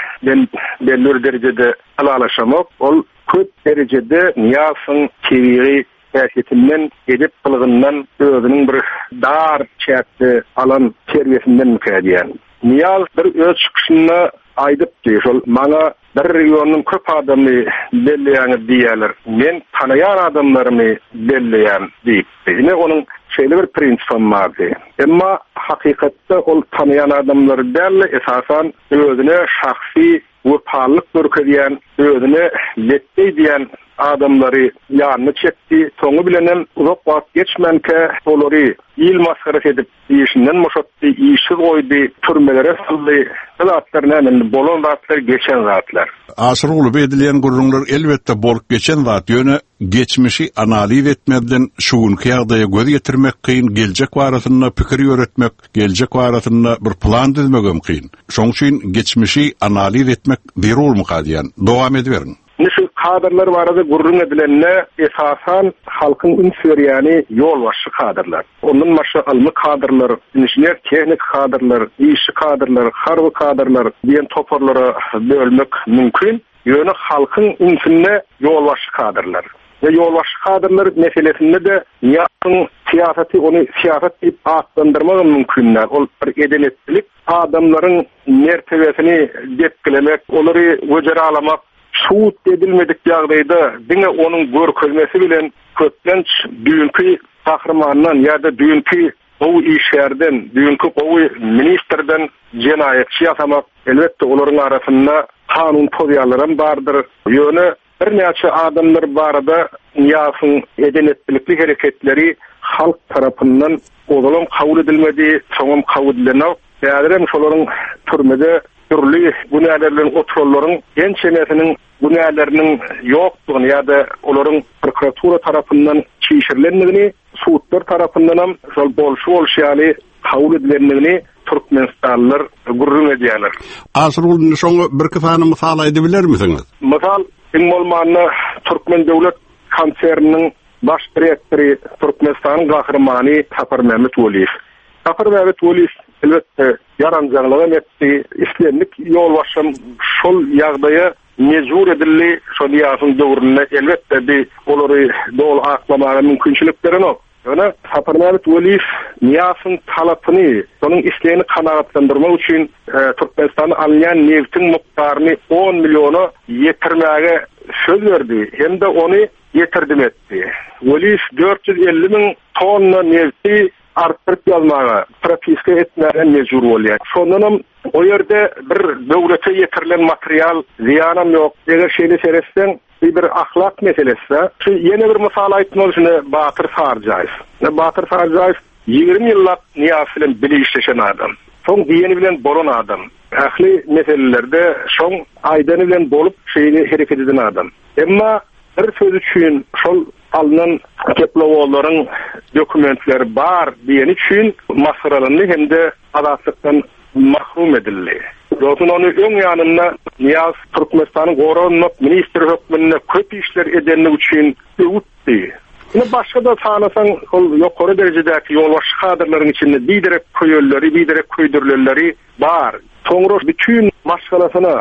Speaker 13: belli derecede alalaşamak. Ol köp derecede Niyaz'ın kibiri siyasetinden edip kılığından özünün bir dar çäkdi alan terbiýesinden mükediyen. Niyaz bir öz çıkışına aydıp diýär. Maňa bir regionyň köp adamy belleýän diýerler. Men tanaýan adamlarymy belleýän diýip. Ine onuň şeýle bir prinsipi bardy. Emma hakykatda ol tanaýan adamlary däl esasan özüne şahsy wurparlyk görkezýän, özüne letdi diýen adamlary ýanyna çekdi. Soňu bilenem uzak wagt geçmenke olary il maskarat edip işinden moşatdy, işsiz goýdy, türmelere saldy. Zatlaryna bolan zatlar geçen zatlar.
Speaker 16: Asrugul edilen gurrunlar elbette bolup geçen zat ýöne geçmişi analiz etmeden şuňky ýagdaýa göz getirmek kyn, geljek baratyna pikir ýöretmek, geljek baratyna bir plan düzmek mümkin. Şoň üçin geçmişi analiz etmek zerur mukadiýan. Dowam ediberin.
Speaker 13: Şu kadrlar barada gurrun edilenle esasan halkın ünsüriyani yol başı kadrlar. Onun başı almy kadrlar, injiner tehnik kadrlar, işçi kadrlar, harby kadrlar diyen toparlara bölmek mümkün. Ýöne halkın ünsünne yol başı kadrlar. Ve yol başı kadrlar meselesinde de ýakyň siýasaty onu siýasat diýip atlandyrmak mümkinler. Ol bir edenetlik adamlaryň mertebesini depkilemek, olary göjeralamak suut edilmedik ýagdaýda diňe onuň görkezmesi bilen köplenç düňkü kahramandan ýa-da düňkü gowy işlerden, düňkü gowy ministerden jenaýatçy ýasamak elbetde olaryň arasynda kanun pozýalary bardyr. Ýöne bir näçe adamlar barada ýasyň edenetlikli hereketleri halk tarapyndan oğlum kabul edilmedi, soňam kabul edilen ýa-da şolaryň türmede türlü günahlarlaryň oturlaryň gençemesiniň günahlarının yoktuğunu ya da olaryň prokuratura tarapyndan çiğişirlendigini, suutlar tarapyndan hem şol bolşuwalşýaly kabul edilendigini Türkmenistanlylar gurrun edýärler.
Speaker 16: Asrul şoňa bir kysany mysal aýdybiler misiniz?
Speaker 13: Mysal, iň bolmany Türkmen döwlet konserniniň baş direktori Türkmenistanyň gahrymany Tapar Mehmet Weliýew. Tapar Mehmet Weliýew elbetde yaranjaglygy etdi, islenlik ýolbaşym şol ýagdaýa mecbur edildi, şol ýasyň döwründe elbetde bir olary dol aklamagy mümkinçilikleri ok. Ýöne Tapar Mehmet Weliýew ýasyň talapyny, onuň isleýini kanagatlandyrmak üçin Türkmenistanyň alýan neftiň mukdaryny 10 milyona ýetirmäge söz berdi, hem de onu ýetirdim etdi. Weliýew 450.000 tonna nefti artdyryp ýalmaga, propiska etmäge mecbur bolýar. Şondan o ýerde bir döwlete ýetirilen material ziyanam ýok. Eger şeýle seresden bir ahlak meselesi. Şu ýene bir mysal aýtmak üçin Batyr Sarjaýew. Batyr Sarjaýew 20 ýyllap Niyaz bilen bilişleşen adam. Soň diýeni bilen bolan adam. Ahli meselelerde şoň aýdany bilen bolup şeýle hereket eden adam. Emma bir söz üçin şol alınan keplowolaryň dokumentleri bar diýen üçin masralandy hem de azatlykdan mahrum edildi. Ýoksa onu öň ýanyna Niyaz Türkmenistanyň goranlyk ministri hökmünde köp işler edenlik üçin öwtdi. Ine başga da sanasaň ol ýokary derejedäki ýolbaş kadrlaryň içinde biderek köýelleri, biderek köýdürleri bar. Soňra bütün maşgalasyna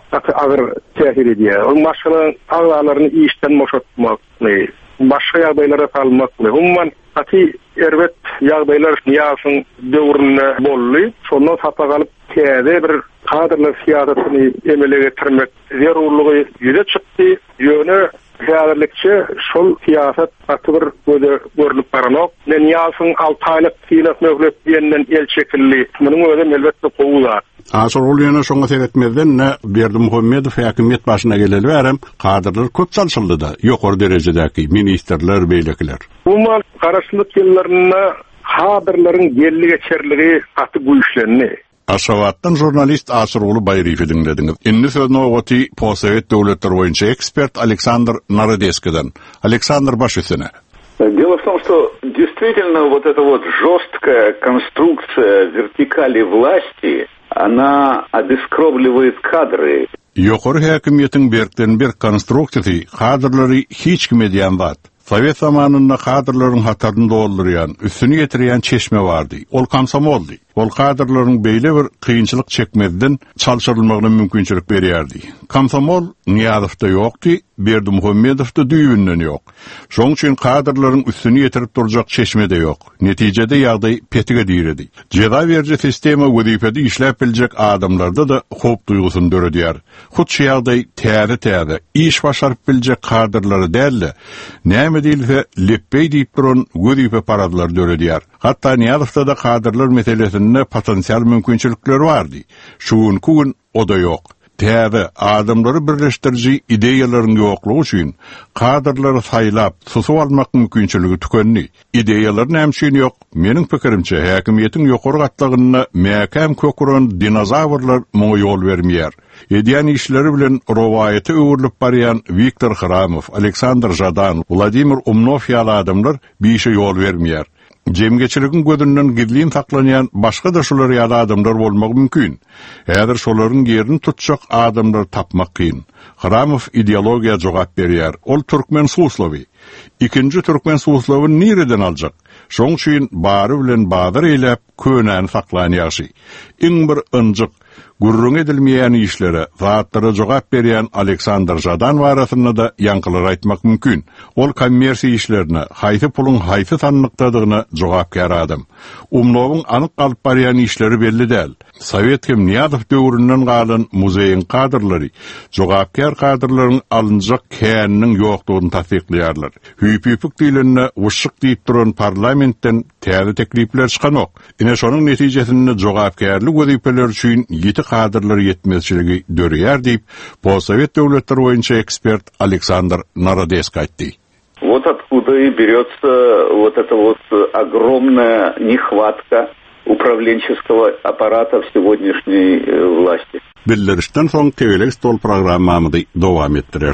Speaker 13: ağır tesir ediyor. O maşının ağlarını işten boşaltmak, başka yağdaylara salmak. Umman ati ervet yağdaylar niyasın dövrüne bollu. Sondan sapta kalıp teyze bir kadrlar siyasetini emele getirmek zerurluğu yüze çıktı. Yönü Hiyarlikçi şol siyaset atı bir görülüp baranok. Niyasın 6 aylık siyaset möhlet diyenden el çekilli. Bunun öyle elbette kovular.
Speaker 16: Asır ol yana şoňa seyretmezden ne Berdimuhammedow häkimet başyna geleli berem kadrlar köp çalşyldy da ýokary derejedäki ministrler beýlekler.
Speaker 13: Umman garaşlyk ýyllaryna kadrlaryň gelli geçerligi aty güýçlenni.
Speaker 16: Aşgabatdan jurnalist Asır Ulu Bayrifi dinlediňiz. Indi söz nowati Possovet döwletleri boýunça ekspert Александр Narodeskeden. Александр başysene.
Speaker 14: Дело в том, что действительно вот эта вот жесткая конструкция вертикали власти, она обескровливает кадры.
Speaker 16: Ýokary häkimiýetiň berkden bir konstruksiyasy kadrlary hiç kime diýen zat. Sovet zamanında kadrlaryň hatarını doldurýan, üstüni getirýän çeşme bardy. Ol komsomoldy. Ol kadrlaryň beýle bir kıyınçylyk çekmezden çalşyrylmagyna mümkinçilik berýärdi. Komsomol Niyazowda ýokdy, Berdimuhammedowda düýünden ýok. Şoň üçin kadrlaryň üstüni getirip durjak çeşme de ýok. Netijede ýagdaý petige diredi. Jeda berje sistema wezipede işläp biljek adamlarda da hop duýgusyny döredýär. Hut ýagdaý täze iş başaryp biljek kadrlary dälle. Näme diýilse leppey diýip duran wezipe paradlar döredýär. Hatta Niyazowda da kadrlar meselesinde potansial mümkinçilikler bardy. Şuun kugun o da ýok. Täze adamlary birleşdiriji ideýalaryň ýoklugy üçin kadrlary saýlap, susup almak mümkinçiligi tükenni. Ideýalaryň hemşin ýok. Meniň pikirimçe, häkimiýetiň ýokary gatlagyna mäkäm köküren dinozawrlar muňa ýol bermeýär. Edýän işleri bilen rowayaty öwürlüp barýan Viktor Khramow, Aleksandr Jadan, Vladimir Umnov ýaly adamlar biýişe ýol bermeýär. Jemgeçiligiň gözünden gizlin saklanýan başga da şolar ýaly adamlar bolmagy mümkin. Häzir şolaryň ýerini tutjak adamlar tapmak kyn. Khramow ideologiýa jogap berýär. Ol türkmen suslowy. Ikinji türkmen suslowy nireden aljak? Şoň üçin bary bilen badyr eýläp könäni saklanýarsy. Iň bir ınjyk gurrun edilmeyen işlere zatlara jogap berýän Aleksandr Jadan warasyna da ýankylar aýtmak mümkin. Ol kommersiýa işlerine, haýsy pulun haýsy tanlykdadygyna jogapkar adam. Umnowyň anyk galyp barýan işleri belli däl. Sovet hem Niyazow döwründen galan muzeýin kadrlary, jogapkar kadrlaryň alınjak käniniň ýokdugyny tasdiklýarlar. Hüýpüpük diýilende uşyk diýip duran parlamentden täze teklipler çykanok. Ine şonuň netijesinde jogapkarlyk wezipeler üçin ýeti kadrlar yetmezçiligi dörýär diýip Possovet döwletleri boýunça ekspert Александр Narodesk aýtdy.
Speaker 14: Вот откуда и берется вот эта вот огромная нехватка управленческого аппарата в сегодняшней власти.
Speaker 16: Bildirişden soň Tevelek stol programmamyzy dowam etdirer.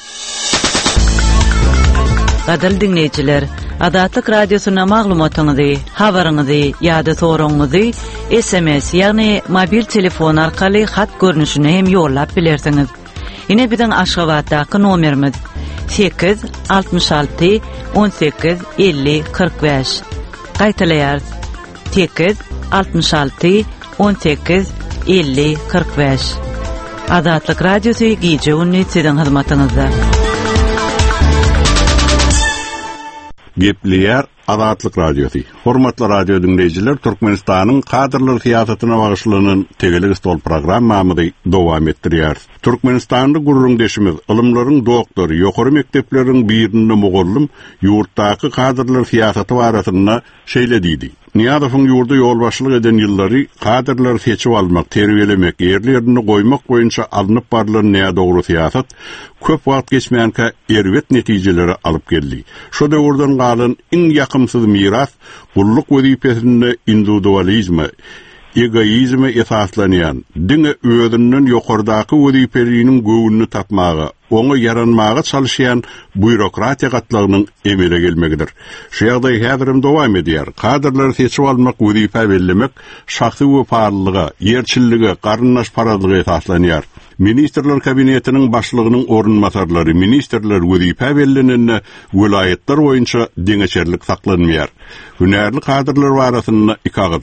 Speaker 1: Gadal dinleyijiler, Adatlyk radiosyna maglumatyňyzy, habaryňyzy ýa-da soragyňyzy SMS ýagny mobil telefon arkaly hat görnüşine hem ýollap bilersiňiz. Ine biziň Aşgabatdaky nomerimiz 866 18 50 45. Gaýtalaýar 866 18 50 45. Adatlyk radiosy gije ünni siziň hyzmatyňyzda.
Speaker 16: Gepliyar Adatlyk radiosu. Hormatly radio dinleyijiler, Türkmenistanyň kadrlar siýasatyna bagyşlanan Tegelik stol programmamyzy dowam etdirýär. Türkmenistanda gurrun deşimiz, ilmlaryň doktory, ýokary mektepleriň birinde mugallym ýurtdaky kadrlar siýasaty barasyna şeýle diýdi. Niyazowyň ýurda ýolbaşçylyk eden ýyllary kadrlar seçip almak, terbiyelemek, ýerlerini goýmak boýunça alınıp barılan näme dogry siýasat köp wagt geçmeýänkä erwet netijeleri alyp geldi. Şo döwürden galan iň ýakymsyz miras gulluk wezipesinde individualizme, egoizme esaslanýan, diňe özünden ýokardaky wezipeliniň göwünni tapmagy, oňa yaranmagy çalışýan bürokratiýa gatlagynyň emele gelmegidir. Şu ýagdaý häzirim dowam edýär. Kadrlary seçip almak, wezipe bellemek, şahsy weparlylyga, ýerçilligi, garynnaş paradlygy esaslanýar. Ministrler kabinetiniň başlygynyň orunmasarlary, ministrler wezipe bellenende vilayetler boýunça deňeçerlik saklanmaýar. Hünärli kadrlar barasyna ikagyz.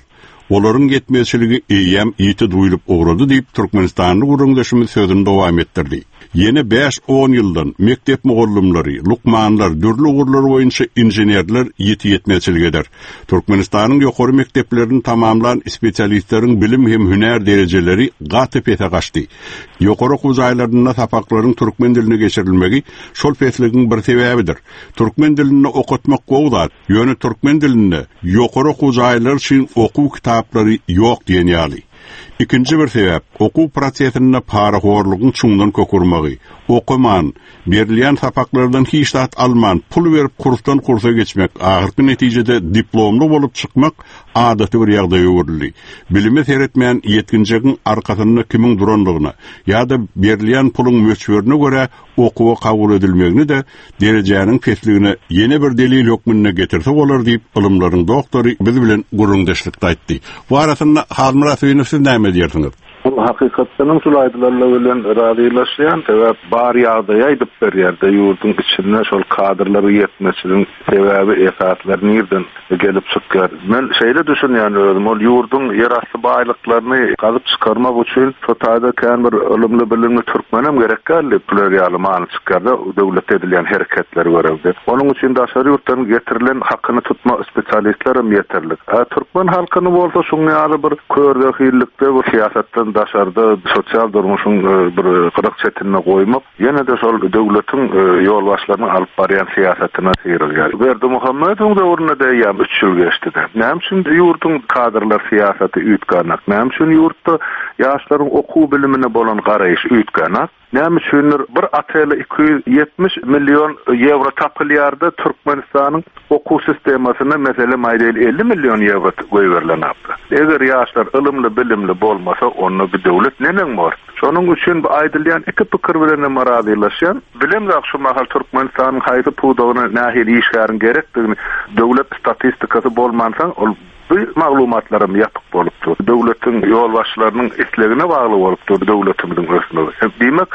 Speaker 16: Olaryň getmezçiligi eýem ýeti duýulyp oglady diýip Türkmenistanly guruluşymyz sözüni dowam etdirdi. Yeni 5-10 ýyldan mektep mugallymlary, lukmanlar, dürli ugurlar boýunça inženerler ýeti ýetmezçilik eder. Türkmenistanyň ýokary mekteplerini tamamlan spesialistleriň bilim hem hüner derejeleri gaty pete gaçdy. Ýokary okuw jaýlaryna sapaklaryň türkmen diline geçirilmegi şol pesligiň bir sebäbidir. Türkmen dilini okutmak gowdat, ýöne türkmen dilini ýokary okuw jaýlary üçin okuw kitaplary ýok diýen ýaly. İkinci bir sebäp, okuw prosesine paraxorlugyň çuňdan kökurmagy. Okuman, berilýän sapaklardan hiç tat alman, pul berip kursdan kursa geçmek, ahyrky netijede diplomlu bolup çykmak adaty bir ýagdaý görüldi. Bilimi seretmeýän ýetkinjigiň arkasyna kimiň duranlygyna ýa-da berilýän puluň möçberine görä okuwa kabul edilmegini de derejäniň pesligine ýene bir delil hökmüne getirse bolar diýip ilmlaryň doktory biz bilen guruldaşlykda aýtdy. Bu arasynda Halmurat Üniversitesi näme diýersiňiz?
Speaker 17: Bu hakykatdan şulaydylarla bilen radylaşýan sebäp bar ýagdaýa aýdyp berýärde ýurdun içinde şol kadrlary ýetmesiniň sebäbi esaslar nerden gelip çykýar. Men şeýle düşünýän özüm, ol ýurdun ýerasty baýlyklaryny gazyp çykarmak üçin şu taýda kän bir ölümli bilimli türkmenem gerekli plurial many çykarda döwlet edilýän hereketler görevdi. Onuň üçin daşary ýurtdan getirilen hakyny tutma spesialistlerim ýeterlik. Türkmen halkyny bolsa şuňa bir körge hylykda bu siýasatdan daşarda sosial durmuşun bir qırıq çetinine goýmak, ýene de şol döwletiň ýol başlaryny alyp barýan siýasatyna seyirler. Berdi Muhammedowyň döwründe de ýa 3 ýyl geçdi de. Näme üçin ýurdun kadrlar siýasaty üýtganak? Näme üçin ýurtda ýaşlaryň okuw bilimine bolan garaýyş üýtganak? Näme üçindir bir ately 270 milyon euro tapylýardy Türkmenistanyň okuw sistemasyna meselem aýdyl 50 milyon euro goýberlenapdy. Eger ýaşlar ilmli bilimli bolmasa onu bir döwlet nenen bar? Şonuň üçin bu aýdylýan iki pikir bilen maradylaşýan bilemler şu mahal Türkmenistanyň haýsy puwdagyna nähili işgärin gerekdigini döwlet statistikasy bolmansa ol bu maglumatlarym ýapyk bolupdy. Döwletiň ýol başlarynyň islegine bagly bolupdy döwletimiň ösmegi. Demek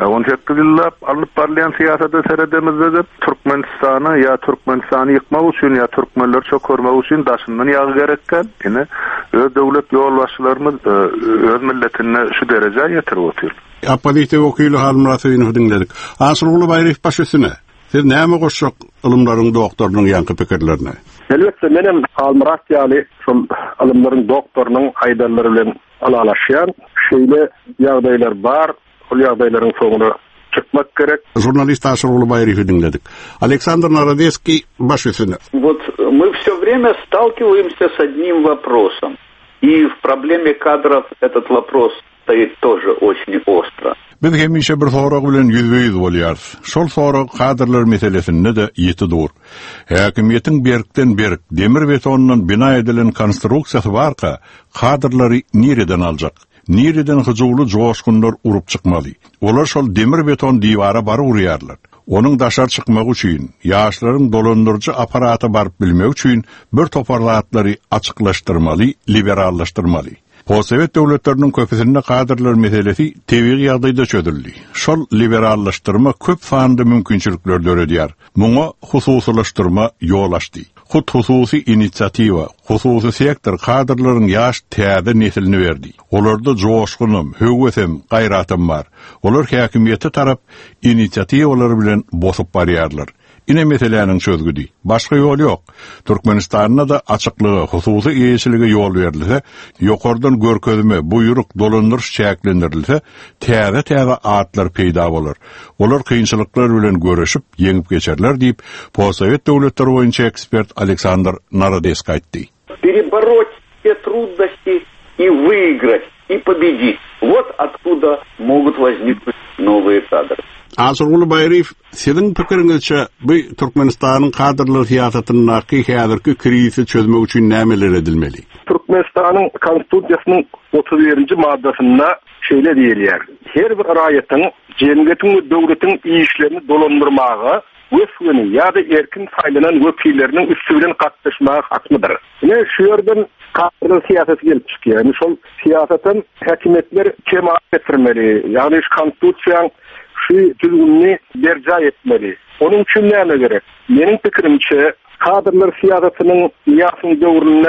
Speaker 17: 18 ýyllap alyp barýan siýasata seredemizde Türkmenistany ýa Türkmenistany ýykmak üçin ýa türkmenler çökermek üçin daşyndan ýagy gerekken, ýene öz döwlet ýol başlarymyz öz milletine şu derejä ýetirip otur.
Speaker 16: Apolitik okyly Halmurat Üniversitesiň dinledik. Asyrly Baýryf başysyna siz näme goşak ilmlaryň doktorynyň ýanky pikirlerine?
Speaker 13: Elbette menem Halmurat ýaly şol ilmlaryň doktorynyň aýdallary bilen alalaşýan şeýle ýagdaýlar bar. Ol ýagdaýlaryň soňuna çykmak gerek.
Speaker 16: Журналист Asyrly Baýryfy dinledik. Александр Народецкий başysyna.
Speaker 18: Вот мы все время сталкиваемся с одним вопросом. И в проблеме кадров этот вопрос стоит тоже очень остро.
Speaker 16: Biz hemişe bir sorag bilen ýüzbeýiz bolýar. Şol sorag kadrlar meselesinde de ýeti dur. Häkimiýetiň berkden berk demir betonundan bina edilen konstruksiýasy barka kadrlary nereden aljak? Nereden hyjugly joşgunlar urup çykmaly? Olar şol demir beton diýwara bar urýarlar. Onun daşar çykmak üçin, ýaşlaryň dolandyrjy aparaty baryp bilmek üçin bir toparlatlary açyklaşdyrmaly, liberallaşdyrmaly. Posowet döwletleriniň köpüsinde kadrlar meselesi tebiği ýagdaýda çözüldi. Şol liberallaşdyrma köp sandy mümkinçilikler döredýär. Muňa hususylaşdyrma ýol açdy. Hususy inisiatiwa, hususy sektor kadrlaryň ýaş täze nesilini berdi. Olarda joşgunum, höwesem, gaýratym bar. Olar häkimiýeti tarap inisiatiwalary bilen bosup barýarlar. Ine meseleniň çözgüdi. Başga ýol ýok. Türkmenistanyna da açyklygy, hususy eýeşiligi ýol berilse, ýokardan görkezme, buýruk, dolandyrş çäklendirilse, täze atlar peýda bolar. Olar kynçylyklar bilen göreşip, ýeňip geçerler diýip, Posowet döwletleri boýunça ekspert Александр Народецкий aýtdy.
Speaker 18: Перебороть все трудности и выиграть, и победить. Вот откуда могут возникнуть новые кадры.
Speaker 16: Asyrly Baýryf, senin pikiriňizçe bu Türkmenistanyň kadrlar siýasatyny häzirki krizi çözmek üçin nämeler edilmeli?
Speaker 13: Türkmenistanyň konstitusiýasynyň 31-nji maddasynda şeýle diýilýär. Her bir raýatyň jemgyýetiň we döwletiň işlerini dolandyrmagy wesgini ýa-da erkin saýlanan wekilleriniň üstü bilen gatnaşmagy hakmydyr. Ine şu ýerden kadrlar siýasaty gelip çykýar. Şol siýasatyn häkimetler kemaat etdirmeli. Ýagny şu konstitusiýaň şu düzgünni berja etmeli. Onun üçin näme gerek? Meniň pikirimçe kadrlar siýasatynyň ýaşyň döwründe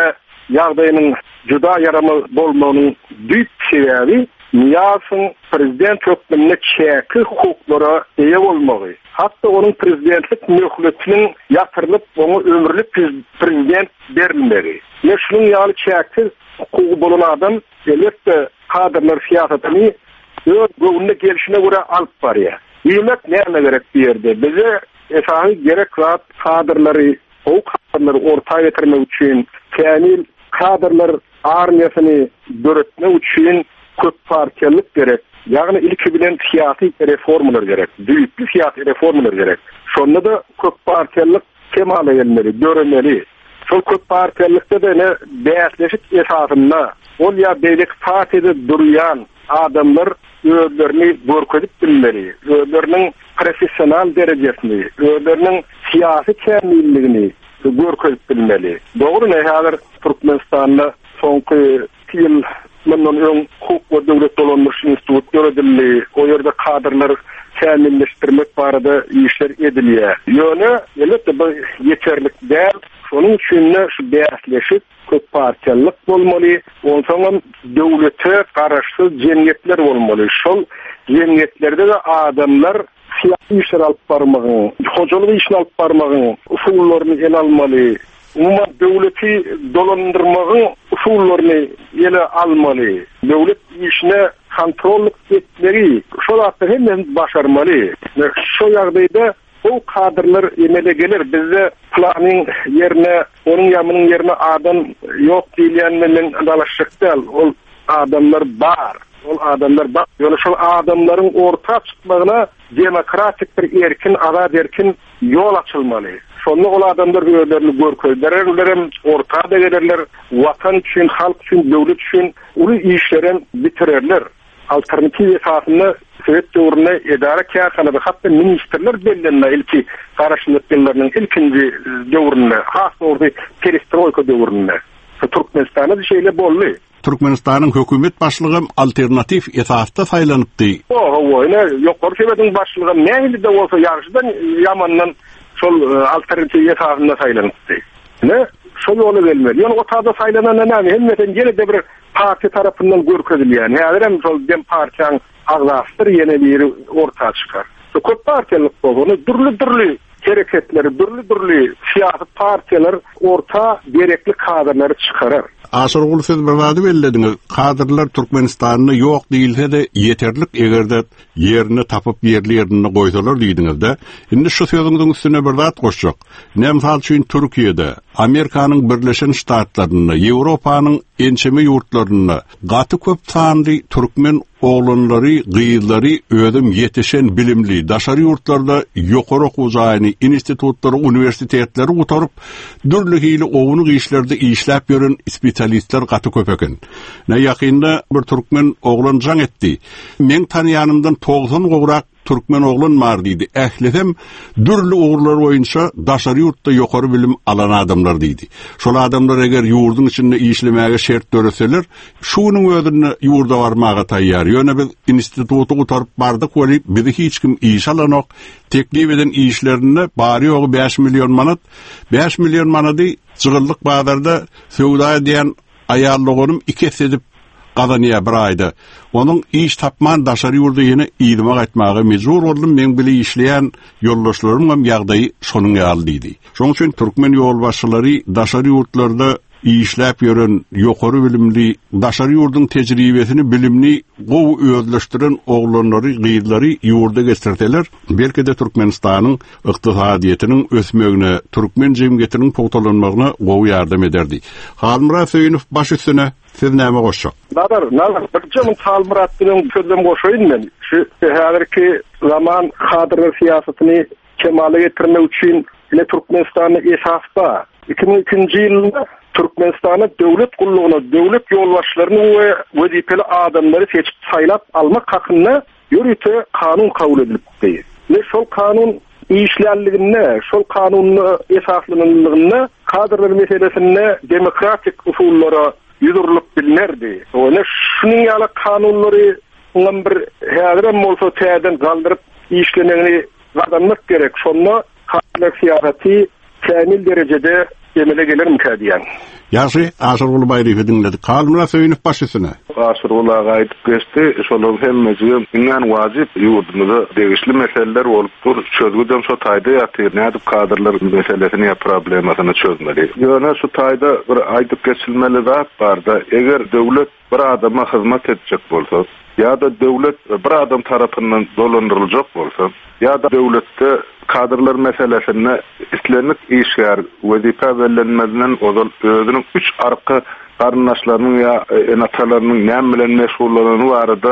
Speaker 13: ýagdaýynyň juda ýaramy bolmagynyň düýp sebäbi Niýasyň prezident hökmüne çäki hukuklara eýe bolmagy. Hatda onun prezidentlik möhletiniň ýatyrylyp, oňa ömürlik prezident berilmegi. Şunun ýaly çäki hukuky bolan adam elbetde kadrlar siýasatyny öz göwnüne gelişine göre alyp barýar. Ýymak näme gerek diýerdi? Bize esasy gerek zat kadrlary, o kadrlary ortaýa getirmek üçin, kämil kadrlar armiýasyny döretmek üçin köp partiýalyk gerek. Ýagny ilki bilen syýasy reformalar gerek. Düýpli syýasy reformalar gerek. Şonda da köp partiýalyk kemale gelmeli, görmeli. Şol köp partiýalykda da ne bäsleşik esasynda ol ýa beýlik partiýede durýan adamlar özlerini görkezip bilmeli. Özleriniň professional derejesini, özleriniň syýasy kämilligini görkezip bilmeli. Dogry ne häzir Türkmenistanda soňky ýyl Memnun hukuk ve devlet dolanmış institut göredildi. O yerde kadrlar kämilleştirmek barada işler edilýär. Ýöne elbetde bu yeterlik däl. Şonuň üçin şu bäsleşik köp partiýalyk bolmaly. Onsoň döwlete garaşsyz jemgyýetler bolmaly. Şol jemgyýetlerde de adamlar syýasy işler alyp barmagyň, hojalyk işler alyp barmagyň usullaryny ele almaly. Umma döwleti dolandyrmagyň usullaryny ele almaly. Döwlet işine kontrol etmeli. Şol atda hemmen başarmaly. Şu ýagdaýda o kadrlar emele gelir. Bizde planyň ýerine, onuň ýamynyň ýerine adam ýok diýilýän menen dalaşykdal. Ol adamlar bar. Ol adamlar bar. Ýöne şol adamlaryň orta çykmagyna demokratik bir erkin, azad erkin ýol açylmaly. Şonda ol adamlar özlerini görkezlerler, ortada gelirler, watan üçin, halk üçin, döwlet üçin uly işlerini bitirerler. Alternativ esasında Sovet döwrüne edara käsanaby hatda ministerler bellenme ilki garaşlyklarynyň ilkinji döwründe, has ordy perestroika döwründe. Türkmenistanda şeýle boldy.
Speaker 16: Türkmenistanyň hökümet başlygy alternativ esasda saýlanypdy.
Speaker 13: Ine ýokary sebäbiň başlygy nähili de bolsa ýagşydan ýamandan şol alternativ esasynda saýlanypdy. Ne? Şol ýoly gelmeli. Ýöne o taýda saýlanan näme? Hemmeten gelip bir parti tarapyndan görkezilýär. Häzirem şol dem partiýaň agzasydyr, ýene biri ortağa çykar. Şu köp partiýalyk bolany durly hereketleri, durly syýasy partiýalar orta gerekli kadrlary çykarar.
Speaker 16: Aşırgul söz berwady bellediniz. Kadrlar Türkmenistanyny ýok diýilse de yeterlik egerde ýerini tapyp ýerlerini goýsalar diýdiňizde. Indi şu sözüňiň üstüne bir zat goşjak. Nämsal üçin Türkiýede, Amerikanyň Birleşen Ştatlaryny, Ýewropanyň ençeme ýurtlaryny gaty köp sanly türkmen oğlanları, gyýyzlary ödüm yetişen bilimli daşary ýurtlarda ýokary okuwjyny, institutları, universitetleri gutaryp dürli hili owunyk işlerde işläp ýören spesialistler gaty köp eken. Ne ýakynda bir türkmen oglan jaň etdi. Men tanýanymdan 90 gowrak türkmen oglan bar diýdi. Ählesem dürli ogurlar boýunça daşary ýurtda ýokary bilim alan adamlar diýdi. Şol adamlar eger ýurdun içinde işlemäge şert döreseler, şunyň özüne ýurda barmaga taýýar. Ýöne biz institutu gutaryp bardyk we bizi hiç kim iş alanok, teklip eden işlerini bari ýogy 5 milyon manat, 5 milyon manady çygyllyk bazarda söwda diýen aýallygynym ikes edip gazanýa bir aýda. Onuň iş tapman daşary ýurda ýene ýylymak etmäge mejbur boldum. Men bile işleýän ýoldaşlarym hem ýagdaýy şonuň ýaly diýdi. Şonuň üçin türkmen ýolbaşçylary daşary ýurtlarda işläp ýören ýokary bilimli daşary ýurdun tejribesini bilimli gowy özleşdiren oglanlary, gyýyzlary ýurda geçirseler, belki de Türkmenistanyň ykdysadyetiniň ösmegine, türkmen jemgyýetiniň pogtalanmagyna gowy ýardam ederdi. Halmura Söýünüf baş üstüne siz näme goşjak?
Speaker 13: Nadar, birçok Halmuratdyň sözüm goşaýyn men. Şu häzirki zaman kadrlar siýasatyny kemale getirmek üçin Türkmenistanyň esasda 2002-nji ýylda Türkmenistana döwlet gullugyna, döwlet ýolbaşçylaryny we wezipeli adamlary seçip saýlap almak hakyna ýörüte kanun kabul edilipdi. Ne şol kanun işlerligine, şol kanunny esaslanýanlygyna, kadrlar meselesine demokratik usullara ýüzürlük bilinirdi. Ony şunyň ýaly kanunlary oňam bir häzirem bolsa täzeden galdyryp işlemegini gadanmak gerek. Şonda kadrlar siýasaty kämil derejede emele gelir mi diýen.
Speaker 16: Ýaşy Aşyrguly Baýrypy dinledik. Kalmyra söýünüp başysyna.
Speaker 17: Aşyrguly gaýdyp geçdi. Şolary hemmesi iňen wajyp ýurdumyzda degişli meseleler bolup dur. Çözgüden şu taýda ýatyr. Nädip kadrlar meselesini problemasyny çözmeli. Ýöne şu taýda bir aýdyp geçilmeli zat barda. Eger döwlet bir adama hyzmat edecek bolsa, ýa-da döwlet bir adam tarapyndan dolandyryljak bolsa, ýa-da döwletde kadrlar meselesine islenip işgär wezipe bellenmezden ozal özüniň 3 arky garyndaşlarynyň ýa enatalarynyň näme bilen meşgullanyny barada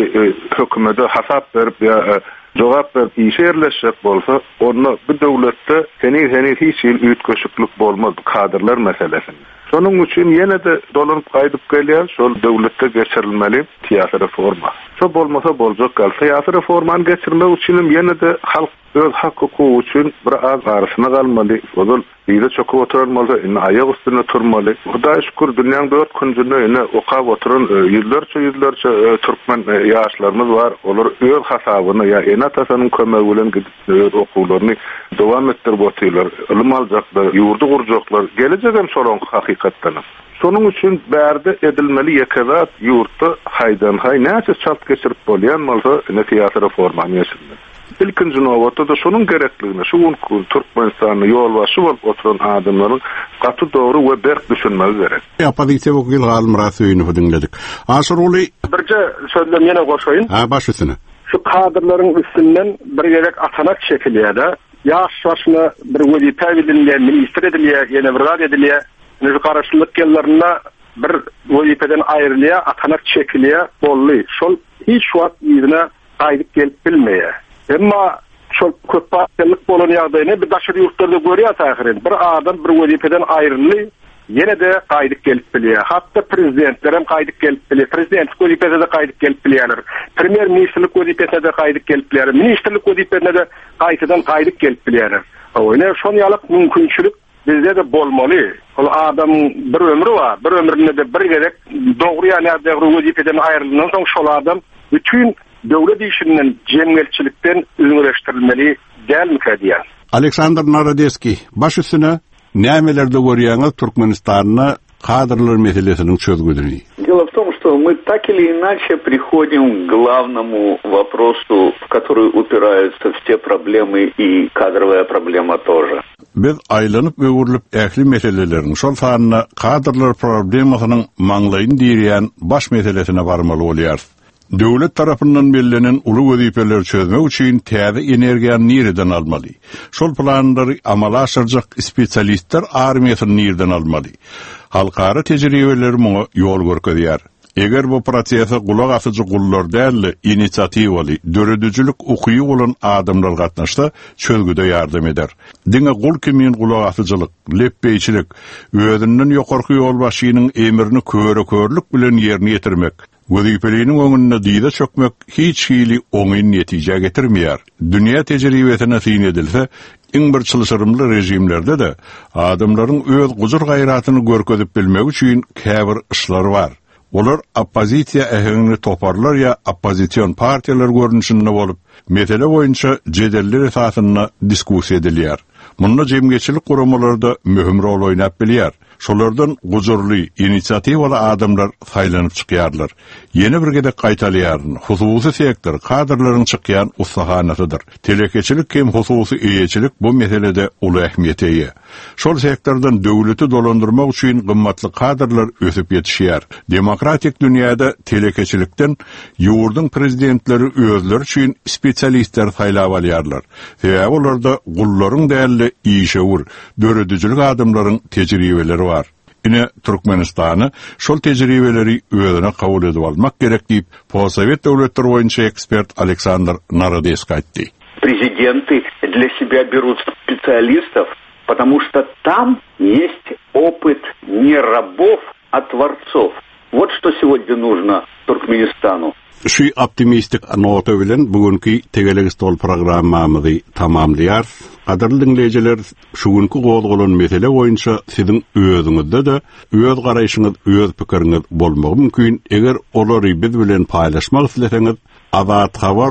Speaker 17: hökümete hasap berip ýa jogap berip işerleşik bolsa, onu bu döwletde seni hiç üýtgeşiklik bolmaz kadrlar meselesinde. Şonun üçin ýene de dolanyp gaýdyp gelýär, şol döwletde geçirilmeli tiýatr reforma. Şo bolmasa boljak gal. Tiýatr reformany geçirmek üçin ýene de halk öz hakyky üçin bir az arasına galmaly. Ozal ýa-da çöküp oturmaly, ine aýak üstüne turmaly. Hudaý şükür dünýäň 4 günjünde ine okap oturan ýyllarça türkmen ýaşlarymyz bar. Olar öz hasabyny ýa enatasynyň kömegi bilen gidip öz okuwlaryny dowam etdirip oturýarlar. Ilim aljaklar, ýurdu gurjaklar. Gelecek hem soron hakykatdan. Şonun üçin bärde edilmeli ýekezat ýurtda haýdan haý näçe çalt geçirip bolýan bolsa tiýatr reformany ýetirmeli. İlkinji nowatda da şonun gerekligini, şu Türkmenistanyň ýolbaşy bolup oturan adamlaryň gaty dogry we berk düşünmeli gerek.
Speaker 16: Ýa-da wekil Galmyra söýünüp dinledik. Aşyrguly
Speaker 13: birje sözlem ýene goşaýyn.
Speaker 16: Başysyna.
Speaker 13: Şu kadrlaryň üstünden bir gerek atanak şekilde ýaş-ýaşyna bir wezipe bilinýän ministr edilýär, ýene bir rad edilýär. Nüzü karşılık yerlerine bir vazifeden ayrılıya, atanak çekiliye bolly. Şol hiç wagt ýerine gaýdyp gelip bilmeye. Emma şol köp partiýalyk bolan ýagdaýyny bir daşary ýurtlarda görýär taýyrin. Bir adam bir vazifeden ayrıly, ýene de gaýdyp gelip bilýär. Hatda prezidentler hem gaýdyp gelip bilýär. Prezidentlik wazifesine de gaýdyp gelip bilýärler. Premier ministrlik wazifesine de gaýdyp gelip bilýärler. Ministrlik wazifesine de gaýtadan gaýdyp gelip bilýärler. Oýna şon ýalyk mümkinçilik bizde de bolmaly. Ol adam bir ömrü var. Bir ömründe de bir gerek dogry ýa-da dogry wezipeden aýrylýandan soň şol adam bütün döwlet işinden jemgyelçilikden üňreşdirilmeli dälmi diýär.
Speaker 16: Aleksandr Narodeski, başysyna nämelerde görýäňiz Türkmenistanyň kadrlar meselesiniň çözgüdüni?
Speaker 18: Дело в том, что мы так или иначе приходим к главному вопросу, в который упираются все проблемы и кадровая проблема тоже.
Speaker 16: Biz aýlanyp öwürlüp ähli meselelerini şol sanyna kadrlar problemasynyň maňlaýyn diýýän baş meselesine barmaly bolýar. Döwlet tarapyndan bellenen uly wezipeler çözmek üçin täze energiýany nireden almaly. Şol planlary amala aşyrjak spesialistler armiýasyny nireden almaly. Halkara tejribeler muňa ýol görkezýär. Eger bu prosese gulak asyjy gullar däl, inisiatiwaly, döredüjilik okuýy bolan adamlar gatnaşsa çözgüde ýardam eder. Diňe gul kimin gulak asyjylyk, leppeýçilik, özünden ýokarky ýolbaşynyň emirini körlük bilen ýerine ýetirmek, wezipeliniň öňünde diýde çökmek hiç hili oňy netije getirmeýär. Dünýä tejribesine syn edilse, iň bir çylşyrymly rejimlerde de adamlaryň öz gujur gaýratyny görkezip bilmek üçin käbir işler bar. Olar oppozisiýa ähliňi toparlar ýa oppozisiýon partiýalar görnüşinde bolup, mesele boýunça jedeller esasyna diskussiýa edilýär. Munda jemgyýetçilik guramalarda möhüm rol oýnap bilýär. Şolardan gujurly, inisiatiwaly adamlar saýlanyp çykýarlar. Ýene bir gedek gaýtalýar. Hususy sektor kadrlaryň çykýan ustahanatydyr. Telekeçilik hem hususy eýeçilik bu meselede uly ähmiýet eýe. Şol sektordan döwleti dolandyrmak üçin gymmatly kadrlar ösüp ýetişýär. Demokratik dünýäde telekeçilikden ýurdun prezidentleri özleri üçin spesialistler saýlap alýarlar. Sebäbi olarda gullaryň däli işewur, döredüjilik adamlaryň tejribeleri var. Ine Türkmenistany şol tejribeleri özüne kabul edip almak gerek diýip Possovet döwletleri boýunça ekspert Aleksandr Narodeski aýtdy.
Speaker 18: Президенты для себя берут специалистов, потому что там есть опыт не рабов, а творцов. Вот что сегодня нужно Туркменистану.
Speaker 16: Şu optimistik nota bilen bugünkü Tegeleg Stol programmamyzy tamamlaýar. Gaderly dinleyijiler, şu günkü gowulan mesele boýunça siziň özüňizde de öz garaýşyňyz, öz pikiriňiz bolmagy mümkin. Eger olary biz bilen paýlaşmak isleseňiz, Azad Habar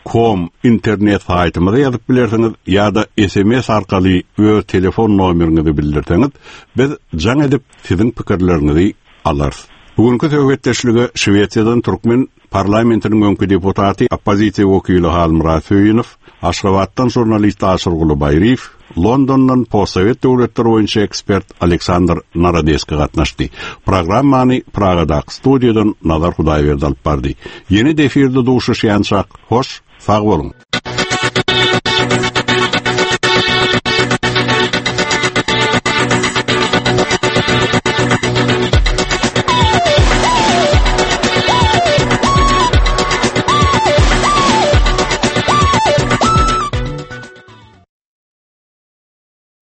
Speaker 16: com internet saytymyza ýazyp bilersiňiz ýa-da SMS arkaly öz telefon nomeryňyzy bildirseňiz, biz jaň edip siziň pikirlerinizi alarys. Bugünkü söhbetdeşligi Şweýçýadan Türkmen parlamentiniň öňkü deputaty, oppozisiýa wekili Halmira Söýünov, Aşgabatdan jurnalist Aşyr Gulubayriýew, Londondan Possovet döwletleri boýunça ekspert Aleksandr Narodeski gatnaşdy. Programmany Pragadaky studiýadan Nazar Hudaýberdi alyp bardy. Ýeni efirde duşuşýançak. Hoş, sag bolun.